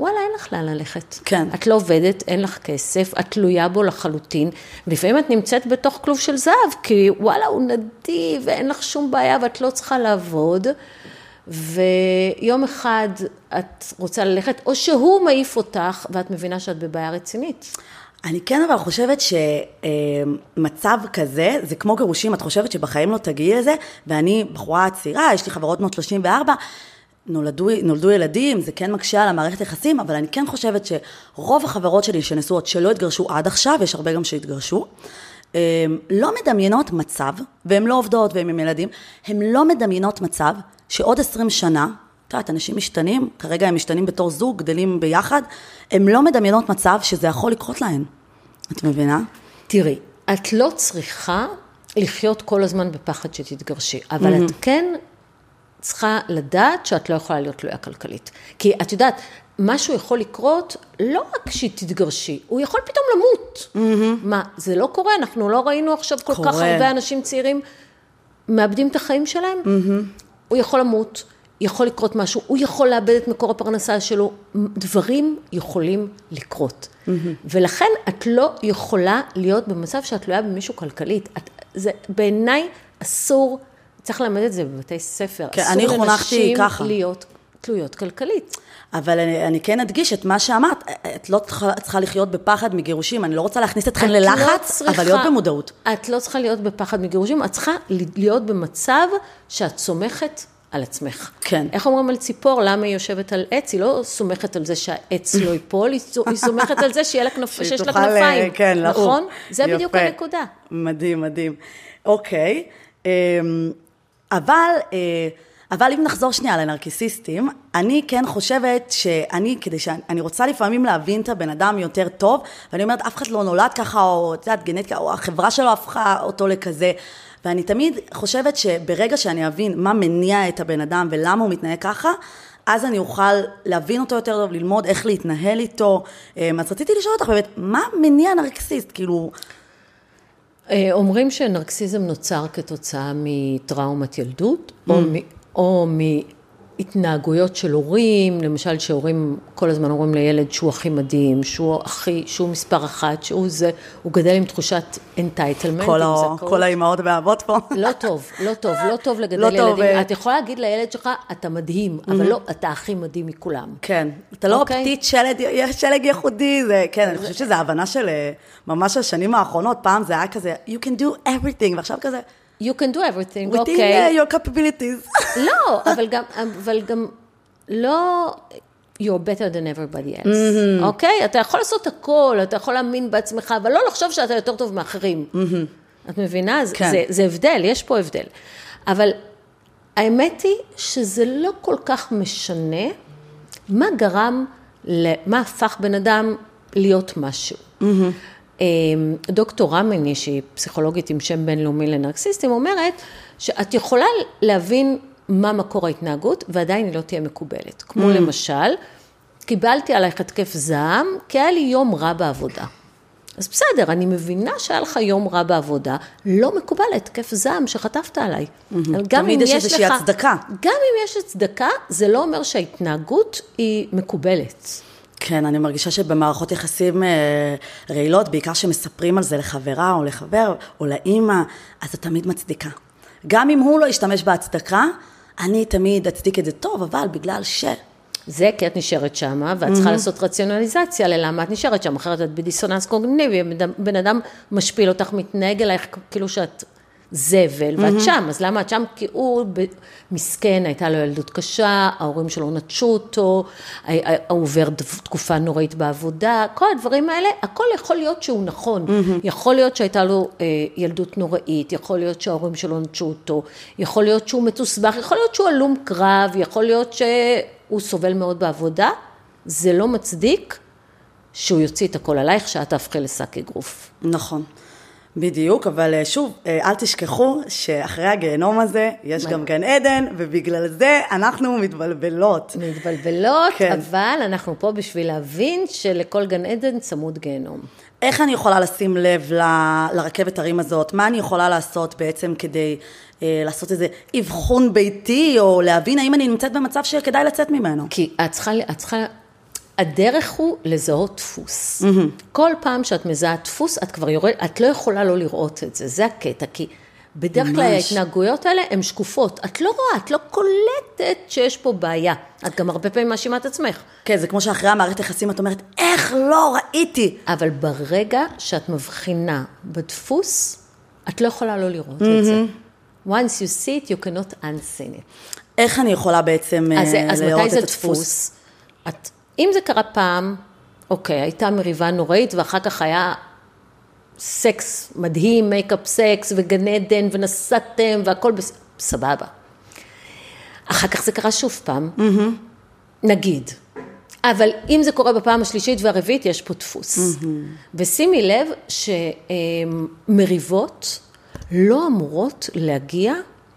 וואלה, אין לך לאן ללכת. כן. את לא עובדת, אין לך כסף, את תלויה בו לחלוטין, ולפעמים את נמצאת בתוך כלוב של זהב, כי וואלה, הוא נדיב, ואין לך שום בעיה, ואת לא צריכה לעבוד, ויום אחד את רוצה ללכת, או שהוא מעיף אותך, ואת מבינה שאת בבעיה רצינית. אני כן אבל חושבת שמצב כזה, זה כמו גירושים, את חושבת שבחיים לא תגיעי לזה, ואני בחורה צעירה, יש לי חברות בנות שלושים וארבע, נולדו, נולדו ילדים, זה כן מקשה על המערכת יחסים, אבל אני כן חושבת שרוב החברות שלי שנשואות שלא התגרשו עד עכשיו, יש הרבה גם שהתגרשו, לא מדמיינות מצב, והן לא עובדות והן עם ילדים, הן לא מדמיינות מצב שעוד עשרים שנה, את יודעת, אנשים משתנים, כרגע הם משתנים בתור זוג, גדלים ביחד, הם לא מדמיינות מצב שזה יכול לקרות להן. את מבינה? תראי, את לא צריכה לחיות כל הזמן בפחד שתתגרשי, אבל mm-hmm. את כן צריכה לדעת שאת לא יכולה להיות תלויה כלכלית. כי את יודעת, משהו יכול לקרות לא רק שתתגרשי, הוא יכול פתאום למות. Mm-hmm. מה, זה לא קורה? אנחנו לא ראינו עכשיו כל קורה. כך הרבה אנשים צעירים מאבדים את החיים שלהם? Mm-hmm. הוא יכול למות. יכול לקרות משהו, הוא יכול לאבד את מקור הפרנסה שלו, דברים יכולים לקרות. Mm-hmm. ולכן את לא יכולה להיות במצב שאת תלויה במישהו כלכלית. את, זה בעיניי אסור, צריך ללמד את זה בבתי ספר, כן, אסור לנשים להיות תלויות כלכלית. אבל אני, אני כן אדגיש את מה שאמרת, את לא צריכה, צריכה לחיות בפחד מגירושים, אני לא רוצה להכניס אתכן ללחץ, לא צריכה, אבל להיות במודעות. את לא צריכה להיות בפחד מגירושים, את צריכה להיות במצב שאת סומכת על עצמך. כן. איך אומרים על ציפור? למה היא יושבת על עץ? היא לא סומכת על זה שהעץ לא ייפול, היא סומכת על זה שיש לה כנפיים. כן, נכון? זה בדיוק הנקודה. מדהים, מדהים. אוקיי. אבל, אבל אם נחזור שנייה לנרקיסיסטים, אני כן חושבת שאני, כדי שאני רוצה לפעמים להבין את הבן אדם יותר טוב, ואני אומרת, אף אחד לא נולד ככה, או את יודעת, גנטיקה, או החברה שלו הפכה אותו לכזה, ואני תמיד חושבת שברגע שאני אבין מה מניע את הבן אדם ולמה הוא מתנהג ככה, אז אני אוכל להבין אותו יותר טוב, ללמוד איך להתנהל איתו. אז רציתי לשאול אותך באמת, מה מניע נרקסיסט? כאילו... אומרים שנרקסיזם נוצר כתוצאה מטראומת ילדות, או, מ, או מהתנהגויות של הורים, למשל שהורים כל הזמן אומרים לילד שהוא הכי מדהים, שהוא הכי, שהוא מספר אחת, שהוא זה, הוא גדל עם תחושת entitlement. כל, ה, כל האימהות והאבות פה. לא טוב, לא טוב, לא טוב לגדל לא ילדים. טוב. את יכולה להגיד לילד שלך, אתה מדהים, mm-hmm. אבל לא, אתה הכי מדהים מכולם. כן, אתה לא okay. פתית שלג, שלג ייחודי, זה, כן, אני חושבת שזו הבנה של ממש השנים האחרונות, פעם זה היה כזה, you can do everything, ועכשיו כזה, you can do everything, within okay. your capabilities. לא, אבל גם, אבל גם לא, you're better than everybody else, mm-hmm. אוקיי? אתה יכול לעשות הכל, אתה יכול להאמין בעצמך, אבל לא לחשוב שאתה יותר טוב מאחרים. Mm-hmm. את מבינה? כן. זה, זה הבדל, יש פה הבדל. אבל האמת היא שזה לא כל כך משנה מה גרם, מה הפך בן אדם להיות משהו. Mm-hmm. דוקטור רמני, שהיא פסיכולוגית עם שם בינלאומי לנרקסיסטים, אומרת שאת יכולה להבין מה מקור ההתנהגות, ועדיין היא לא תהיה מקובלת. כמו mm. למשל, קיבלתי עלייך התקף זעם, כי היה לי יום רע בעבודה. אז בסדר, אני מבינה שהיה לך יום רע בעבודה, לא מקובל התקף זעם שחטפת עליי. Mm-hmm. גם אם יש איזושהי לך, הצדקה. גם אם יש הצדקה, זה לא אומר שההתנהגות היא מקובלת. כן, אני מרגישה שבמערכות יחסים רעילות, בעיקר שמספרים על זה לחברה או לחבר או לאמא, אז זה תמיד מצדיקה. גם אם הוא לא ישתמש בהצדקה, אני תמיד אצדיק את זה טוב, אבל בגלל ש... זה כי את נשארת שמה, ואת צריכה לעשות רציונליזציה ללמה את נשארת שם, אחרת את בדיסוננס קוגניטיבי, בן אדם משפיל אותך, מתנהג אלייך כאילו שאת זבל, ואת שם, אז למה את שם? כי הוא מסכן, הייתה לו ילדות קשה, ההורים שלו נטשו אותו, הוא עובר תקופה נוראית בעבודה, כל הדברים האלה, הכל יכול להיות שהוא נכון, יכול להיות שהייתה לו ילדות נוראית, יכול להיות שההורים שלו נטשו אותו, יכול להיות שהוא מתוסבך, יכול להיות שהוא אלום קרב, יכול להיות שהוא סובל מאוד בעבודה, זה לא מצדיק שהוא יוציא את הכל עלייך, שאת תהפכי לשק אגרוף. נכון. בדיוק, אבל שוב, אל תשכחו שאחרי הגיהנום הזה יש גם גן עדן, ובגלל זה אנחנו מתבלבלות. מתבלבלות, כן. אבל אנחנו פה בשביל להבין שלכל גן עדן צמוד גיהנום. איך אני יכולה לשים לב ל- לרכבת הרים הזאת? מה אני יכולה לעשות בעצם כדי אה, לעשות איזה אבחון ביתי, או להבין האם אני נמצאת במצב שכדאי לצאת ממנו? כי את צריכה, את צריכה, הדרך הוא לזהות דפוס. Mm-hmm. כל פעם שאת מזהה דפוס, את כבר יורד, את לא יכולה לא לראות את זה, זה הקטע, כי בדרך כלל ההתנהגויות האלה הן שקופות, את לא רואה, את לא קולטת שיש פה בעיה, את גם הרבה פעמים מאשימה את עצמך. כן, זה כמו שאחרי המערכת יחסים את אומרת, איך לא ראיתי? אבל ברגע שאת מבחינה בדפוס, את לא יכולה לא לראות mm-hmm. את זה. Once you see it, you cannot unseen it. איך אני יכולה בעצם אז, לראות אז את מתי זה הדפוס? דפוס? את, אם זה קרה פעם, אוקיי, הייתה מריבה נוראית, ואחר כך היה סקס מדהים, מייקאפ סקס, וגן עדן, ונסעתם, והכל בסבבה. אחר כך זה קרה שוב פעם, mm-hmm. נגיד. אבל אם זה קורה בפעם השלישית והרביעית, יש פה דפוס. Mm-hmm. ושימי לב שמריבות לא אמורות להגיע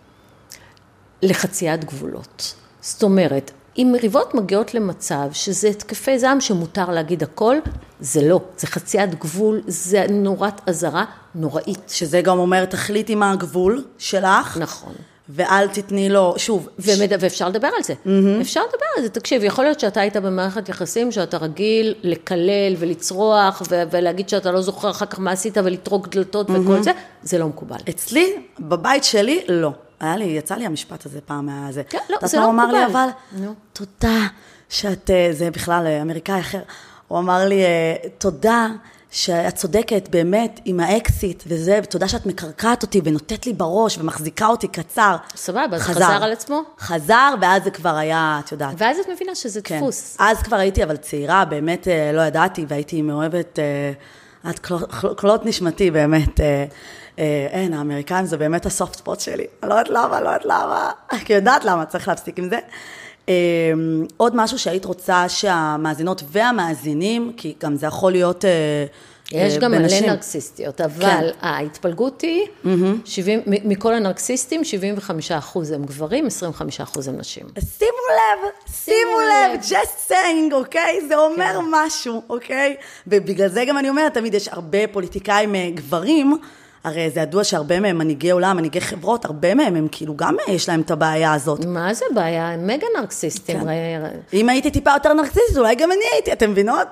לחציית גבולות. זאת אומרת, אם מריבות מגיעות למצב שזה התקפי זעם שמותר להגיד הכל, זה לא, זה חציית גבול, זה נורת אזהרה נוראית. שזה גם אומר, תחליטי מה הגבול שלך. נכון. ואל תתני לו, שוב. ומד... ואפשר לדבר על זה. Mm-hmm. אפשר לדבר על זה. תקשיב, יכול להיות שאתה היית במערכת יחסים, שאתה רגיל לקלל ולצרוח, ו... ולהגיד שאתה לא זוכר אחר כך מה עשית, ולטרוק דלתות mm-hmm. וכל זה, זה לא מקובל. אצלי, בבית שלי, לא. היה לי, יצא לי המשפט הזה פעם מהזה. כן, לא, זה לא מקובל. הוא אמר לי, אבל, תודה שאת, זה בכלל אמריקאי אחר, הוא אמר לי, תודה שאת צודקת באמת עם האקסיט וזה, ותודה שאת מקרקעת אותי ונותנת לי בראש ומחזיקה אותי קצר. סבבה, חזר. חזר על עצמו? חזר, ואז זה כבר היה, את יודעת. ואז את מבינה שזה כן. דפוס. אז כבר הייתי, אבל צעירה, באמת לא ידעתי, והייתי מאוהבת, עד כלות נשמתי באמת, אין, האמריקאים זה באמת הסופט ספוט שלי. אני לא יודעת למה, לא יודעת למה. כי יודעת למה, צריך להפסיק עם זה. עוד משהו שהיית רוצה שהמאזינות והמאזינים, כי גם זה יכול להיות יש גם מלא נרקסיסטיות, אבל ההתפלגות היא, מכל הנרקסיסטים, שבעים וחמישה אחוז הם גברים, עשרים וחמישה אחוז הם נשים. שימו לב, שימו לב, just saying, אוקיי? זה אומר משהו, אוקיי? ובגלל זה גם אני אומרת, תמיד יש הרבה פוליטיקאים גברים, הרי זה ידוע שהרבה מהם מנהיגי עולם, מנהיגי חברות, הרבה מהם הם כאילו גם יש להם את הבעיה הזאת. מה זה בעיה? הם מגה נרקסיסטים. אם הייתי טיפה יותר נרקסיסט, אולי גם אני הייתי, אתם מבינות?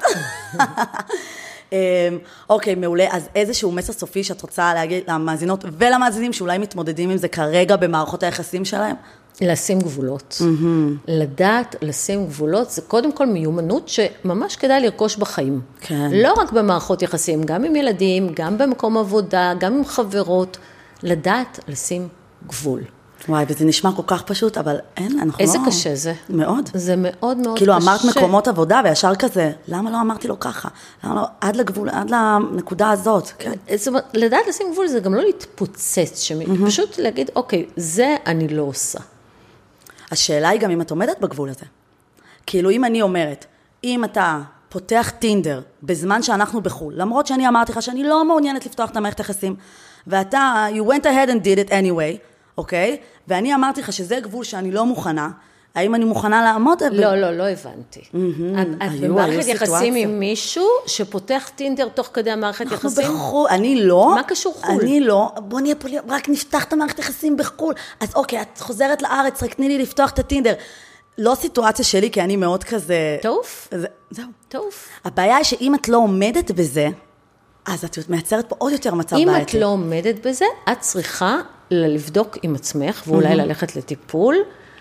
אוקיי, מעולה. אז איזשהו מסר סופי שאת רוצה להגיד למאזינות ולמאזינים שאולי מתמודדים עם זה כרגע במערכות היחסים שלהם? לשים גבולות. Mm-hmm. לדעת, לשים גבולות, זה קודם כל מיומנות שממש כדאי לרכוש בחיים. כן. לא רק במערכות יחסים, גם עם ילדים, גם במקום עבודה, גם עם חברות, לדעת, לשים גבול. וואי, וזה נשמע כל כך פשוט, אבל אין, אנחנו איזה לא... איזה קשה זה. מאוד. זה מאוד מאוד כאילו קשה. אמרת מקומות עבודה, וישר כזה, למה לא אמרתי לו ככה? למה לא, עד לגבול, עד לנקודה הזאת. כן. זאת אומרת, לדעת לשים גבול זה גם לא להתפוצץ, שמי, mm-hmm. פשוט להגיד, אוקיי, זה אני לא עושה. השאלה היא גם אם את עומדת בגבול הזה. כאילו אם אני אומרת, אם אתה פותח טינדר בזמן שאנחנו בחול, למרות שאני אמרתי לך שאני לא מעוניינת לפתוח את המערכת היחסים, ואתה, you went ahead and did it anyway, אוקיי? ואני אמרתי לך שזה גבול שאני לא מוכנה, האם אני מוכנה לעמוד? לא, לא, לא הבנתי. את במערכת יחסים עם מישהו שפותח טינדר תוך כדי המערכת יחסים? אנחנו בחול, אני לא. מה קשור חול? אני לא, בוא נהיה פה, רק נפתח את המערכת יחסים בחול. אז אוקיי, את חוזרת לארץ, רק תני לי לפתוח את הטינדר. לא סיטואציה שלי, כי אני מאוד כזה... טוב? זהו. טוב. הבעיה היא שאם את לא עומדת בזה, אז את מייצרת פה עוד יותר מצב בעייתי. אם את לא עומדת בזה, את צריכה לבדוק עם עצמך, ואולי ללכת לטיפול,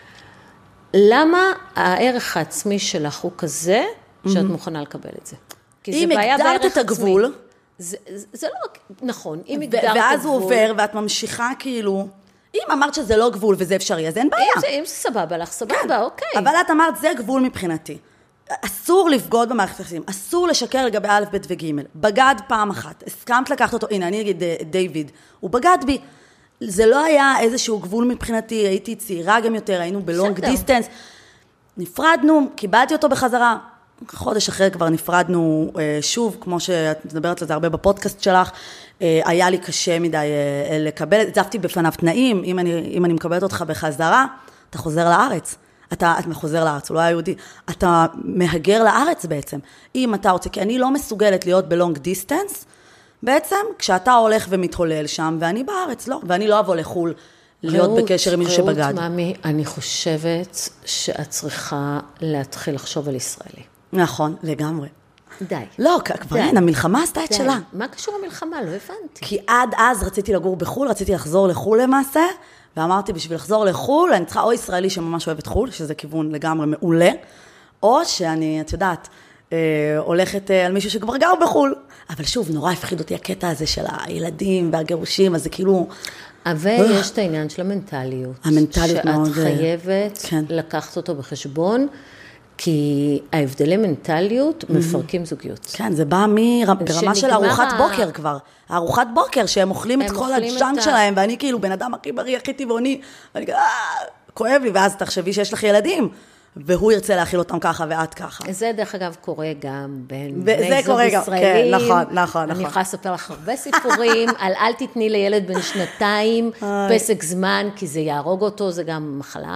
למה הערך העצמי שלך הוא כזה, שאת מוכנה לקבל את זה? אם הגדרת את הגבול, זה, זה לא רק, נכון, אם הגדרת את הגבול... ואז הוא עובר, ואת ממשיכה כאילו... אם אמרת שזה לא גבול וזה אפשרי, אז אין בעיה. אם זה, אם זה סבבה לך, סבבה, כן. אוקיי. אבל את אמרת, זה גבול מבחינתי. אסור לבגוד במערכת יחסים, אסור לשקר לגבי א', ב' וג'. בגד פעם אחת, הסכמת לקחת אותו, הנה, אני אגיד דיוויד, הוא בגד בי. זה לא היה איזשהו גבול מבחינתי, הייתי צעירה גם יותר, היינו בלונג דיסטנס. נפרדנו, קיבלתי אותו בחזרה. חודש אחרי כבר נפרדנו שוב, כמו שאת מדברת לזה הרבה בפודקאסט שלך, היה לי קשה מדי לקבל, הצבתי בפניו תנאים, אם אני, אם אני מקבלת אותך בחזרה, אתה חוזר לארץ. אתה, אתה חוזר לארץ, הוא לא היה יהודי. אתה מהגר לארץ בעצם. אם אתה רוצה, כי אני לא מסוגלת להיות בלונג דיסטנס, בעצם כשאתה הולך ומתהולל שם, ואני בארץ, לא. ואני לא אבוא לחול להיות ראות, בקשר עם מישהו שבגד. ראות, מאמי, אני חושבת שאת צריכה להתחיל לחשוב על ישראלי. נכון, לגמרי. די. לא, כבר אין, המלחמה עשתה את שלה. מה קשור המלחמה? לא הבנתי. כי עד אז רציתי לגור בחול, רציתי לחזור לחול למעשה, ואמרתי, בשביל לחזור לחול, אני צריכה או ישראלי שממש אוהבת חול, שזה כיוון לגמרי מעולה, או שאני, את יודעת, הולכת על מישהו שכבר גר בחול. אבל שוב, נורא הפחיד אותי הקטע הזה של הילדים והגירושים, אז זה כאילו... אבל יש את העניין של המנטליות. המנטליות מאוד... שאת חייבת לקחת אותו בחשבון, כי ההבדלי מנטליות מפרקים זוגיות. כן, זה בא מרמה של ארוחת בוקר כבר. ארוחת בוקר, שהם אוכלים את כל הג'אנק שלהם, ואני כאילו בן אדם הכי בריא, הכי טבעוני, ואני כאילו, כואב לי, ואז תחשבי שיש לך ילדים, והוא ירצה להאכיל אותם ככה ואת ככה. זה דרך אגב קורה גם בין בני זוג ישראלים. כן, נכון, נכון. אני יכולה לספר לך הרבה סיפורים, על אל תתני לילד בן שנתיים פסק זמן, כי זה יהרוג אותו, זה גם מחלה.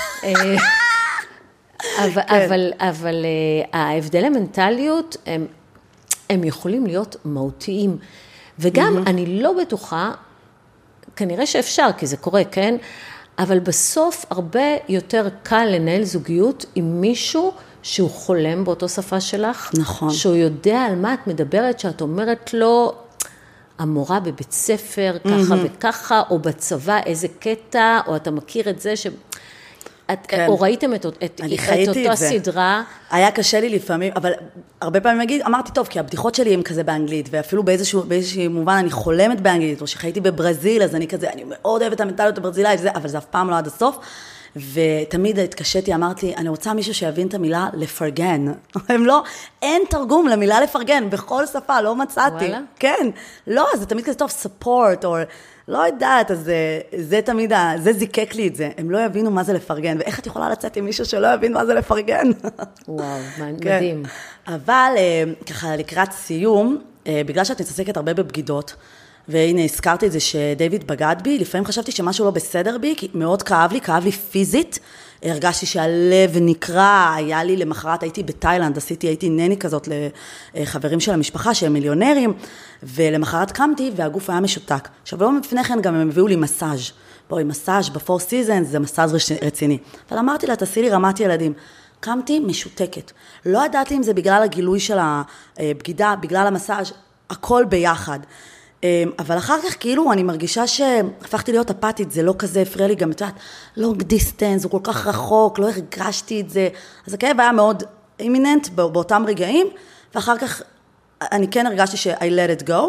אבל, אבל, אבל ההבדלי מנטליות, הם, הם יכולים להיות מהותיים. וגם אני לא בטוחה, כנראה שאפשר, כי זה קורה, כן? אבל בסוף הרבה יותר קל לנהל זוגיות עם מישהו שהוא חולם באותו שפה שלך. נכון. שהוא יודע על מה את מדברת, שאת אומרת לו, המורה בבית ספר, ככה וככה, או בצבא, איזה קטע, או אתה מכיר את זה ש... את, כן. או ראיתם את, את, את אותה סדרה? היה קשה לי לפעמים, אבל הרבה פעמים אגיד, אמרתי טוב, כי הבדיחות שלי הן כזה באנגלית, ואפילו באיזשהו, באיזשהו מובן אני חולמת באנגלית, או שחייתי בברזיל, אז אני כזה, אני מאוד אוהבת את המנטליות הברזילאית, אבל זה אף פעם לא עד הסוף, ותמיד התקשיתי, אמרתי, אני רוצה מישהו שיבין את המילה לפרגן. הם לא, אין תרגום למילה לפרגן, בכל שפה, לא מצאתי. וואלה? כן, לא, זה תמיד כזה טוב, support, או... לא יודעת, אז זה, זה תמיד, זה זיקק לי את זה. הם לא יבינו מה זה לפרגן, ואיך את יכולה לצאת עם מישהו שלא יבין מה זה לפרגן? וואו, מדהים. אבל ככה לקראת סיום, בגלל שאת מתעסקת הרבה בבגידות, והנה הזכרתי את זה שדייוויד בגד בי, לפעמים חשבתי שמשהו לא בסדר בי, כי מאוד כאב לי, כאב לי פיזית, הרגשתי שהלב נקרע, היה לי למחרת, הייתי בתאילנד, עשיתי, הייתי נני כזאת לחברים של המשפחה, שהם מיליונרים, ולמחרת קמתי, והגוף היה משותק. עכשיו, לא לפני כן גם הם הביאו לי מסאז'. בואי, מסאז' בפור סיזן, זה מסאז' רציני. אבל אמרתי לה, תעשי לי רמת ילדים. קמתי משותקת. לא ידעתי אם זה בגלל הגילוי של הבגידה, בגלל המסאז', הכל ביחד. אבל אחר כך כאילו אני מרגישה שהפכתי להיות אפתית, זה לא כזה הפריע לי גם את לונג דיסטנס, הוא כל כך רחוק, לא הרגשתי את זה, אז הכאב היה מאוד אימיננט באותם רגעים, ואחר כך אני כן הרגשתי ש- I let it go,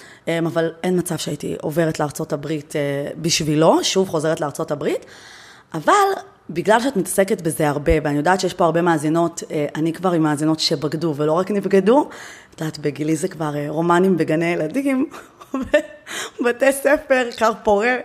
אבל אין מצב שהייתי עוברת לארצות הברית בשבילו, שוב חוזרת לארצות הברית, אבל בגלל שאת מתעסקת בזה הרבה, ואני יודעת שיש פה הרבה מאזינות, אני כבר עם מאזינות שבגדו ולא רק נבגדו, את יודעת, בגילי זה כבר רומנים בגני ילדים, בתי ספר, קר פורה.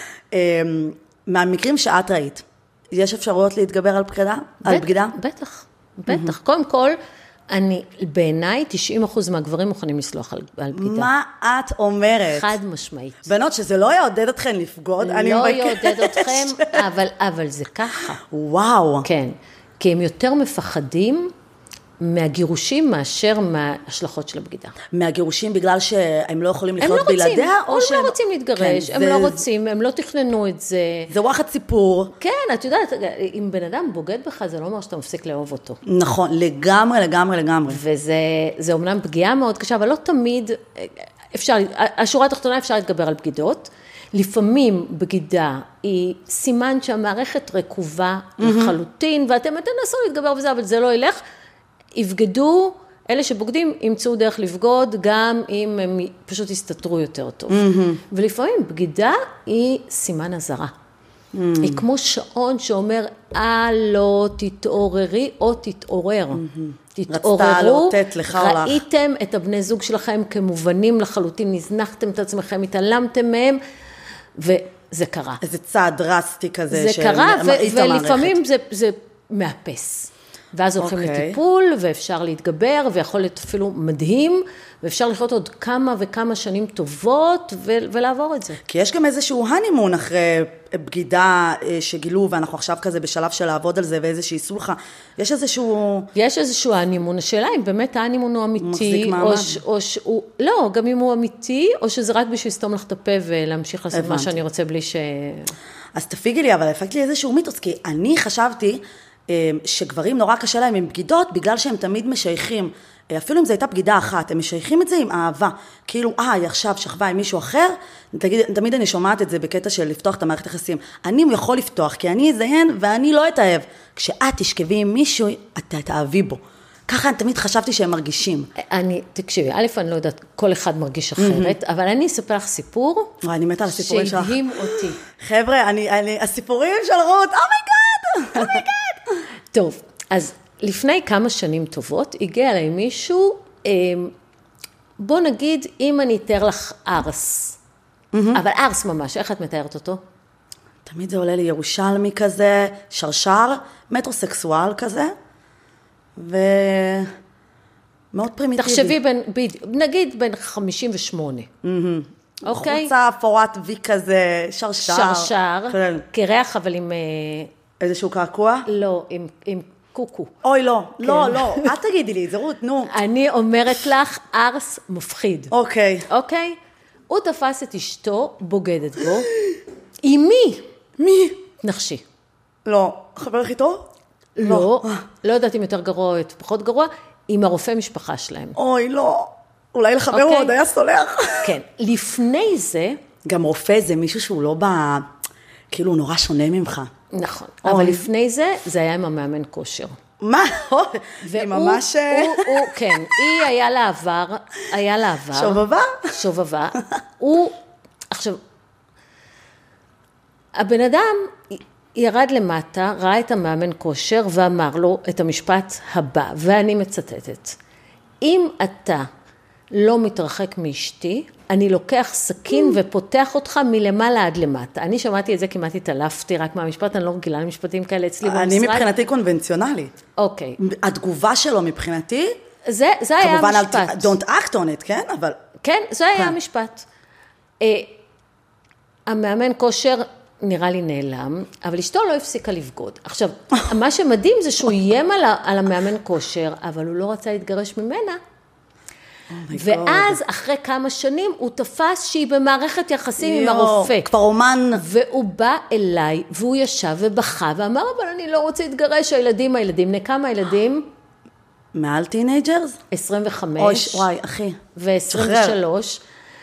מהמקרים שאת ראית, יש אפשרויות להתגבר על בגידה? על בגידה? בטח, בטח. קודם כל, אני, בעיניי, תשעים אחוז מהגברים מוכנים לסלוח על, על בגידה. מה את אומרת? חד משמעית. בנות, שזה לא יעודד אתכן לפגוד, אני לא מבקש. יעודד אתכם, אבל, אבל זה ככה. וואו. כן, כי הם יותר מפחדים מהגירושים מאשר מההשלכות של הבגידה. מהגירושים בגלל שהם לא יכולים לחיות בלעדיה? או שהם לא רוצים להתגרש, הם לא רוצים, הם לא תכננו את זה. זה וואחד סיפור. כן, את יודעת, אם בן אדם בוגד בך, זה לא אומר שאתה מפסיק לאהוב אותו. נכון, לגמרי, לגמרי, לגמרי. וזה אומנם פגיעה מאוד קשה, אבל לא תמיד, אפשר, השורה התחתונה אפשר להתגבר על בגידות. לפעמים בגידה היא סימן שהמערכת רקובה לחלוטין, ואתם תנסו להתגבר בזה, אבל זה לא ילך. יבגדו, אלה שבוגדים ימצאו דרך לבגוד, גם אם הם פשוט יסתתרו יותר טוב. Mm-hmm. ולפעמים בגידה היא סימן הזרה. Mm-hmm. היא כמו שעון שאומר, אה לא תתעוררי או תתעורר. Mm-hmm. תתעוררו, ראיתם את הבני זוג שלכם כמובנים לחלוטין, נזנחתם את עצמכם, התעלמתם מהם, וזה קרה. איזה צעד דרסטי כזה. זה קרה, ו- ולפעמים זה, זה מאפס. ואז הולכים okay. לטיפול, ואפשר להתגבר, ויכול להיות אפילו מדהים, ואפשר לחיות עוד כמה וכמה שנים טובות, ו- ולעבור את זה. כי יש גם איזשהו הנימון אחרי בגידה שגילו, ואנחנו עכשיו כזה בשלב של לעבוד על זה, ואיזושהי סולחה. יש איזשהו... יש איזשהו הנימון. השאלה אם באמת הנימון הוא אמיתי, או, ש- או שהוא... לא, גם אם הוא אמיתי, או שזה רק בשביל לסתום לך את הפה, ולהמשיך לעשות מה שאני רוצה בלי ש... אז תפיגי לי, אבל הפקת לי איזשהו מיתוס, כי אני חשבתי... שגברים נורא קשה להם עם בגידות, בגלל שהם תמיד משייכים, אפילו אם זו הייתה בגידה אחת, הם משייכים את זה עם אהבה, כאילו, אה, היא עכשיו שכבה עם מישהו אחר, תגיד, תמיד אני שומעת את זה בקטע של לפתוח את המערכת היחסים, אני יכול לפתוח, כי אני אזיין ואני לא אתאהב, כשאת תשכבי עם מישהו, אתה תאהבי בו, ככה אני תמיד חשבתי שהם מרגישים. אני, תקשיבי, א', אני לא יודעת, כל אחד מרגיש אחרת, אבל אני אספר לך סיפור, אני מתה על הסיפורים שלך. שהדהים אותי. חבר'ה, אני, אני, הסיפורים של רות, אומייגאד, אומייגאד. טוב, אז לפני כמה שנים טובות, הגיע אליי מישהו, בוא נגיד, אם אני אתאר לך ארס, אבל ארס ממש, איך את מתארת אותו? תמיד זה עולה לי ירושלמי כזה, שרשר, מטרוסקסואל כזה, ומאוד פרימיטיבי. תחשבי בין, נגיד בין חמישים ושמונה. אוקיי? חוצה פורת וי כזה, שרשר. שרשר, קרח, אבל עם... איזשהו קעקוע? לא, עם, עם קוקו. אוי, לא, לא, לא, את תגידי לי, זה רות, נו. אני אומרת לך, ארס מפחיד. אוקיי. אוקיי? הוא תפס את אשתו, בוגדת בו. עם מי? מי? נחשי. לא, חבר הכי טוב? לא, לא יודעת אם יותר גרוע או פחות גרוע, עם הרופא משפחה שלהם. אוי, לא. אולי לחבר הוא עוד היה סולח. כן. לפני זה... גם רופא זה מישהו שהוא לא בא... כאילו הוא נורא שונה ממך. נכון. אבל לפני זה, זה היה עם המאמן כושר. מה? היא ממש... הוא, כן. היא היה לה עבר, היה לה עבר. שובבה? שובבה. הוא... עכשיו... הבן אדם ירד למטה, ראה את המאמן כושר ואמר לו את המשפט הבא, ואני מצטטת. אם אתה לא מתרחק מאשתי, אני לוקח סכין ופותח אותך מלמעלה עד למטה. אני שמעתי את זה, כמעט התעלפתי רק מהמשפט, אני לא רגילה למשפטים כאלה אצלי במשרד. אני מבחינתי קונבנציונלית. אוקיי. התגובה שלו מבחינתי, זה, זה היה המשפט. כמובן, don't act on it, כן? אבל... כן, זה היה המשפט. המאמן כושר נראה לי נעלם, אבל אשתו לא הפסיקה לבגוד. עכשיו, מה שמדהים זה שהוא איים על, על המאמן כושר, אבל הוא לא רצה להתגרש ממנה. ואז אחרי כמה שנים הוא תפס שהיא במערכת יחסים עם הרופא. כבר אומן. והוא בא אליי, והוא ישב ובכה, ואמר, אבל אני לא רוצה להתגרש, הילדים, הילדים, כמה ילדים? מעל טינג'רס? עשרים וחמש. אוי, וואי, אחי. ו-עשרים ושלוש.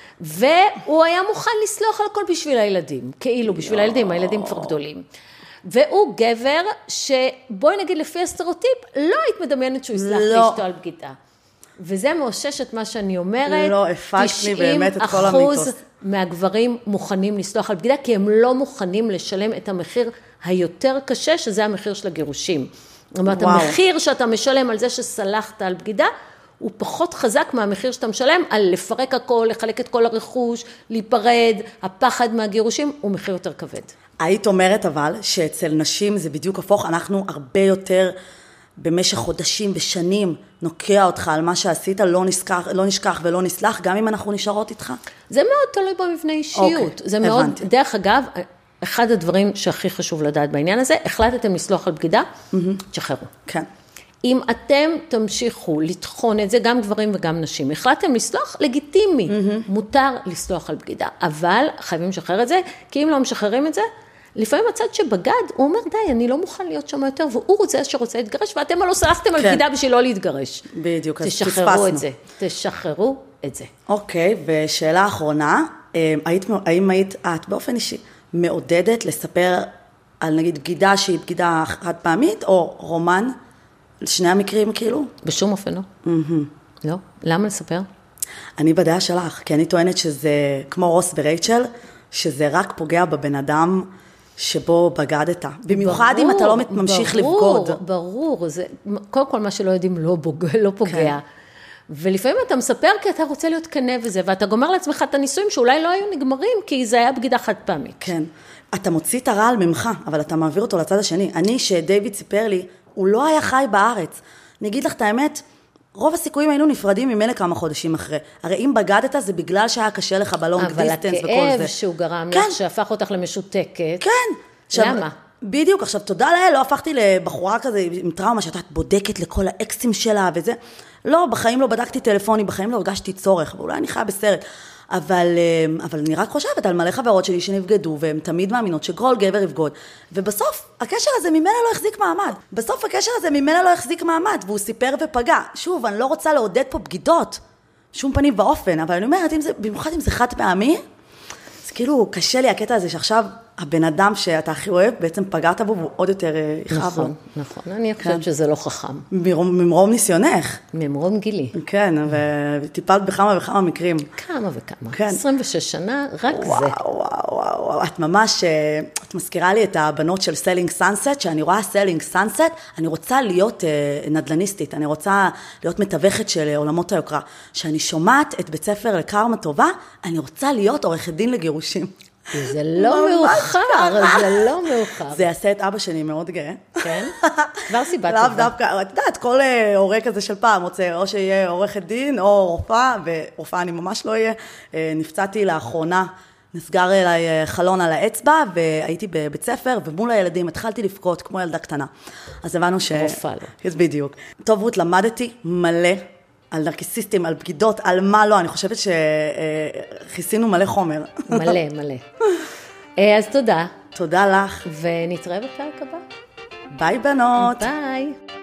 והוא היה מוכן לסלוח על הכל בשביל הילדים. כאילו, בשביל הילדים, הילדים כבר גדולים. והוא גבר שבואי נגיד לפי הסטריאוטיפ, לא היית מדמיינת שהוא יסלח לאשתו על בגידה. וזה מאושש את מה שאני אומרת, לא, הפקת לי באמת את כל המיתוס. תשעים אחוז מהגברים מוכנים לסלוח על בגידה, כי הם לא מוכנים לשלם את המחיר היותר קשה, שזה המחיר של הגירושים. זאת אומרת, המחיר שאתה משלם על זה שסלחת על בגידה, הוא פחות חזק מהמחיר שאתה משלם על לפרק הכל, לחלק את כל הרכוש, להיפרד, הפחד מהגירושים, הוא מחיר יותר כבד. היית אומרת אבל שאצל נשים זה בדיוק הפוך, אנחנו הרבה יותר במשך חודשים ושנים נוקע אותך על מה שעשית, לא נשכח, לא נשכח ולא נסלח, גם אם אנחנו נשארות איתך? זה מאוד תלוי במבנה אישיות. אוקיי, זה מאוד, הבנתי. דרך אגב, אחד הדברים שהכי חשוב לדעת בעניין הזה, החלטתם לסלוח על בגידה, תשחררו. כן. אם אתם תמשיכו לטחון את זה, גם גברים וגם נשים, החלטתם לסלוח, לגיטימי, מותר לסלוח על בגידה, אבל חייבים לשחרר את זה, כי אם לא משחררים את זה, לפעמים הצד שבגד, הוא אומר, די, אני לא מוכן להיות שם יותר, והוא רוצה שרוצה להתגרש, ואתם לא סלחתם על בגידה בשביל לא להתגרש. בדיוק, אז תשחררו פספסנו. את זה, תשחררו את זה. אוקיי, ושאלה אחרונה, היית, האם היית את באופן אישי מעודדת לספר על נגיד בגידה שהיא בגידה חד פעמית, או רומן, שני המקרים כאילו? בשום אופן לא. לא? למה לספר? אני בדעה שלך, כי אני טוענת שזה כמו רוס ורייצ'ל, שזה רק פוגע בבן אדם שבו בגדת. במיוחד אם אתה לא ממשיך לבגוד. ברור, ברור. זה, קודם כל מה שלא יודעים לא, בוג, לא פוגע. כן. ולפעמים אתה מספר כי אתה רוצה להיות כנה וזה, ואתה גומר לעצמך את הניסויים שאולי לא היו נגמרים, כי זה היה בגידה חד פעמית. כן. אתה מוציא את הרעל ממך, אבל אתה מעביר אותו לצד השני. אני, שדייוויד סיפר לי, הוא לא היה חי בארץ. אני אגיד לך את האמת, רוב הסיכויים היינו נפרדים ממילא כמה חודשים אחרי. הרי אם בגדת זה בגלל שהיה קשה לך בלונג דיסטנס וכל זה. אבל הכאב שהוא גרם כן. לך, שהפך אותך למשותקת. כן. למה? בדיוק, עכשיו תודה לאל, לא הפכתי לבחורה כזה עם טראומה, שאתה בודקת לכל האקסים שלה וזה. לא, בחיים לא בדקתי טלפוני, בחיים לא הרגשתי צורך, ואולי אני חיה בסרט. אבל, אבל אני רק חושבת על מלא חברות שלי שנבגדו, והן תמיד מאמינות שכל גבר יבגוד. ובסוף, הקשר הזה ממנה לא החזיק מעמד. בסוף הקשר הזה ממנה לא החזיק מעמד, והוא סיפר ופגע. שוב, אני לא רוצה לעודד פה בגידות, שום פנים באופן, אבל אני אומרת, אם זה, במיוחד אם זה חד פעמי, אז כאילו קשה לי הקטע הזה שעכשיו הבן אדם שאתה הכי אוהב, בעצם פגעת בו והוא עוד יותר יכאב. נכון, נכון. אני חושבת שזה לא חכם. ממרום ניסיונך. ממרום גילי. כן, וטיפלת בכמה וכמה מקרים. כמה וכמה. עשרים ושש שנה, רק זה. וואו, וואו, וואו. את ממש, את מזכירה לי את הבנות של סלינג סאנסט, שאני רואה סלינג סאנסט, אני רוצה להיות נדלניסטית, אני רוצה להיות מתווכת של עולמות היוקרה. שאני שומעת את בית ספר לקרמה טובה, אני רוצה להיות עורכת דין לגירושים. זה לא מאוחר, זה לא מאוחר. זה יעשה את אבא שלי מאוד גאה. כן? כבר סיבה טובה. לאו דווקא, את יודעת, כל הורה כזה של פעם רוצה או שיהיה עורכת דין או רופאה, ורופאה אני ממש לא אהיה. נפצעתי לאחרונה, נסגר אליי חלון על האצבע, והייתי בבית ספר, ומול הילדים התחלתי לפקות כמו ילדה קטנה. אז הבנו ש... רופאה לא. בדיוק. טוב, רות, למדתי מלא. על נרקיסיסטים, על בגידות, על מה לא, אני חושבת שחיסינו מלא חומר. מלא, מלא. אז תודה. תודה לך. ונתראה בפרק הבא. ביי בנות. ביי.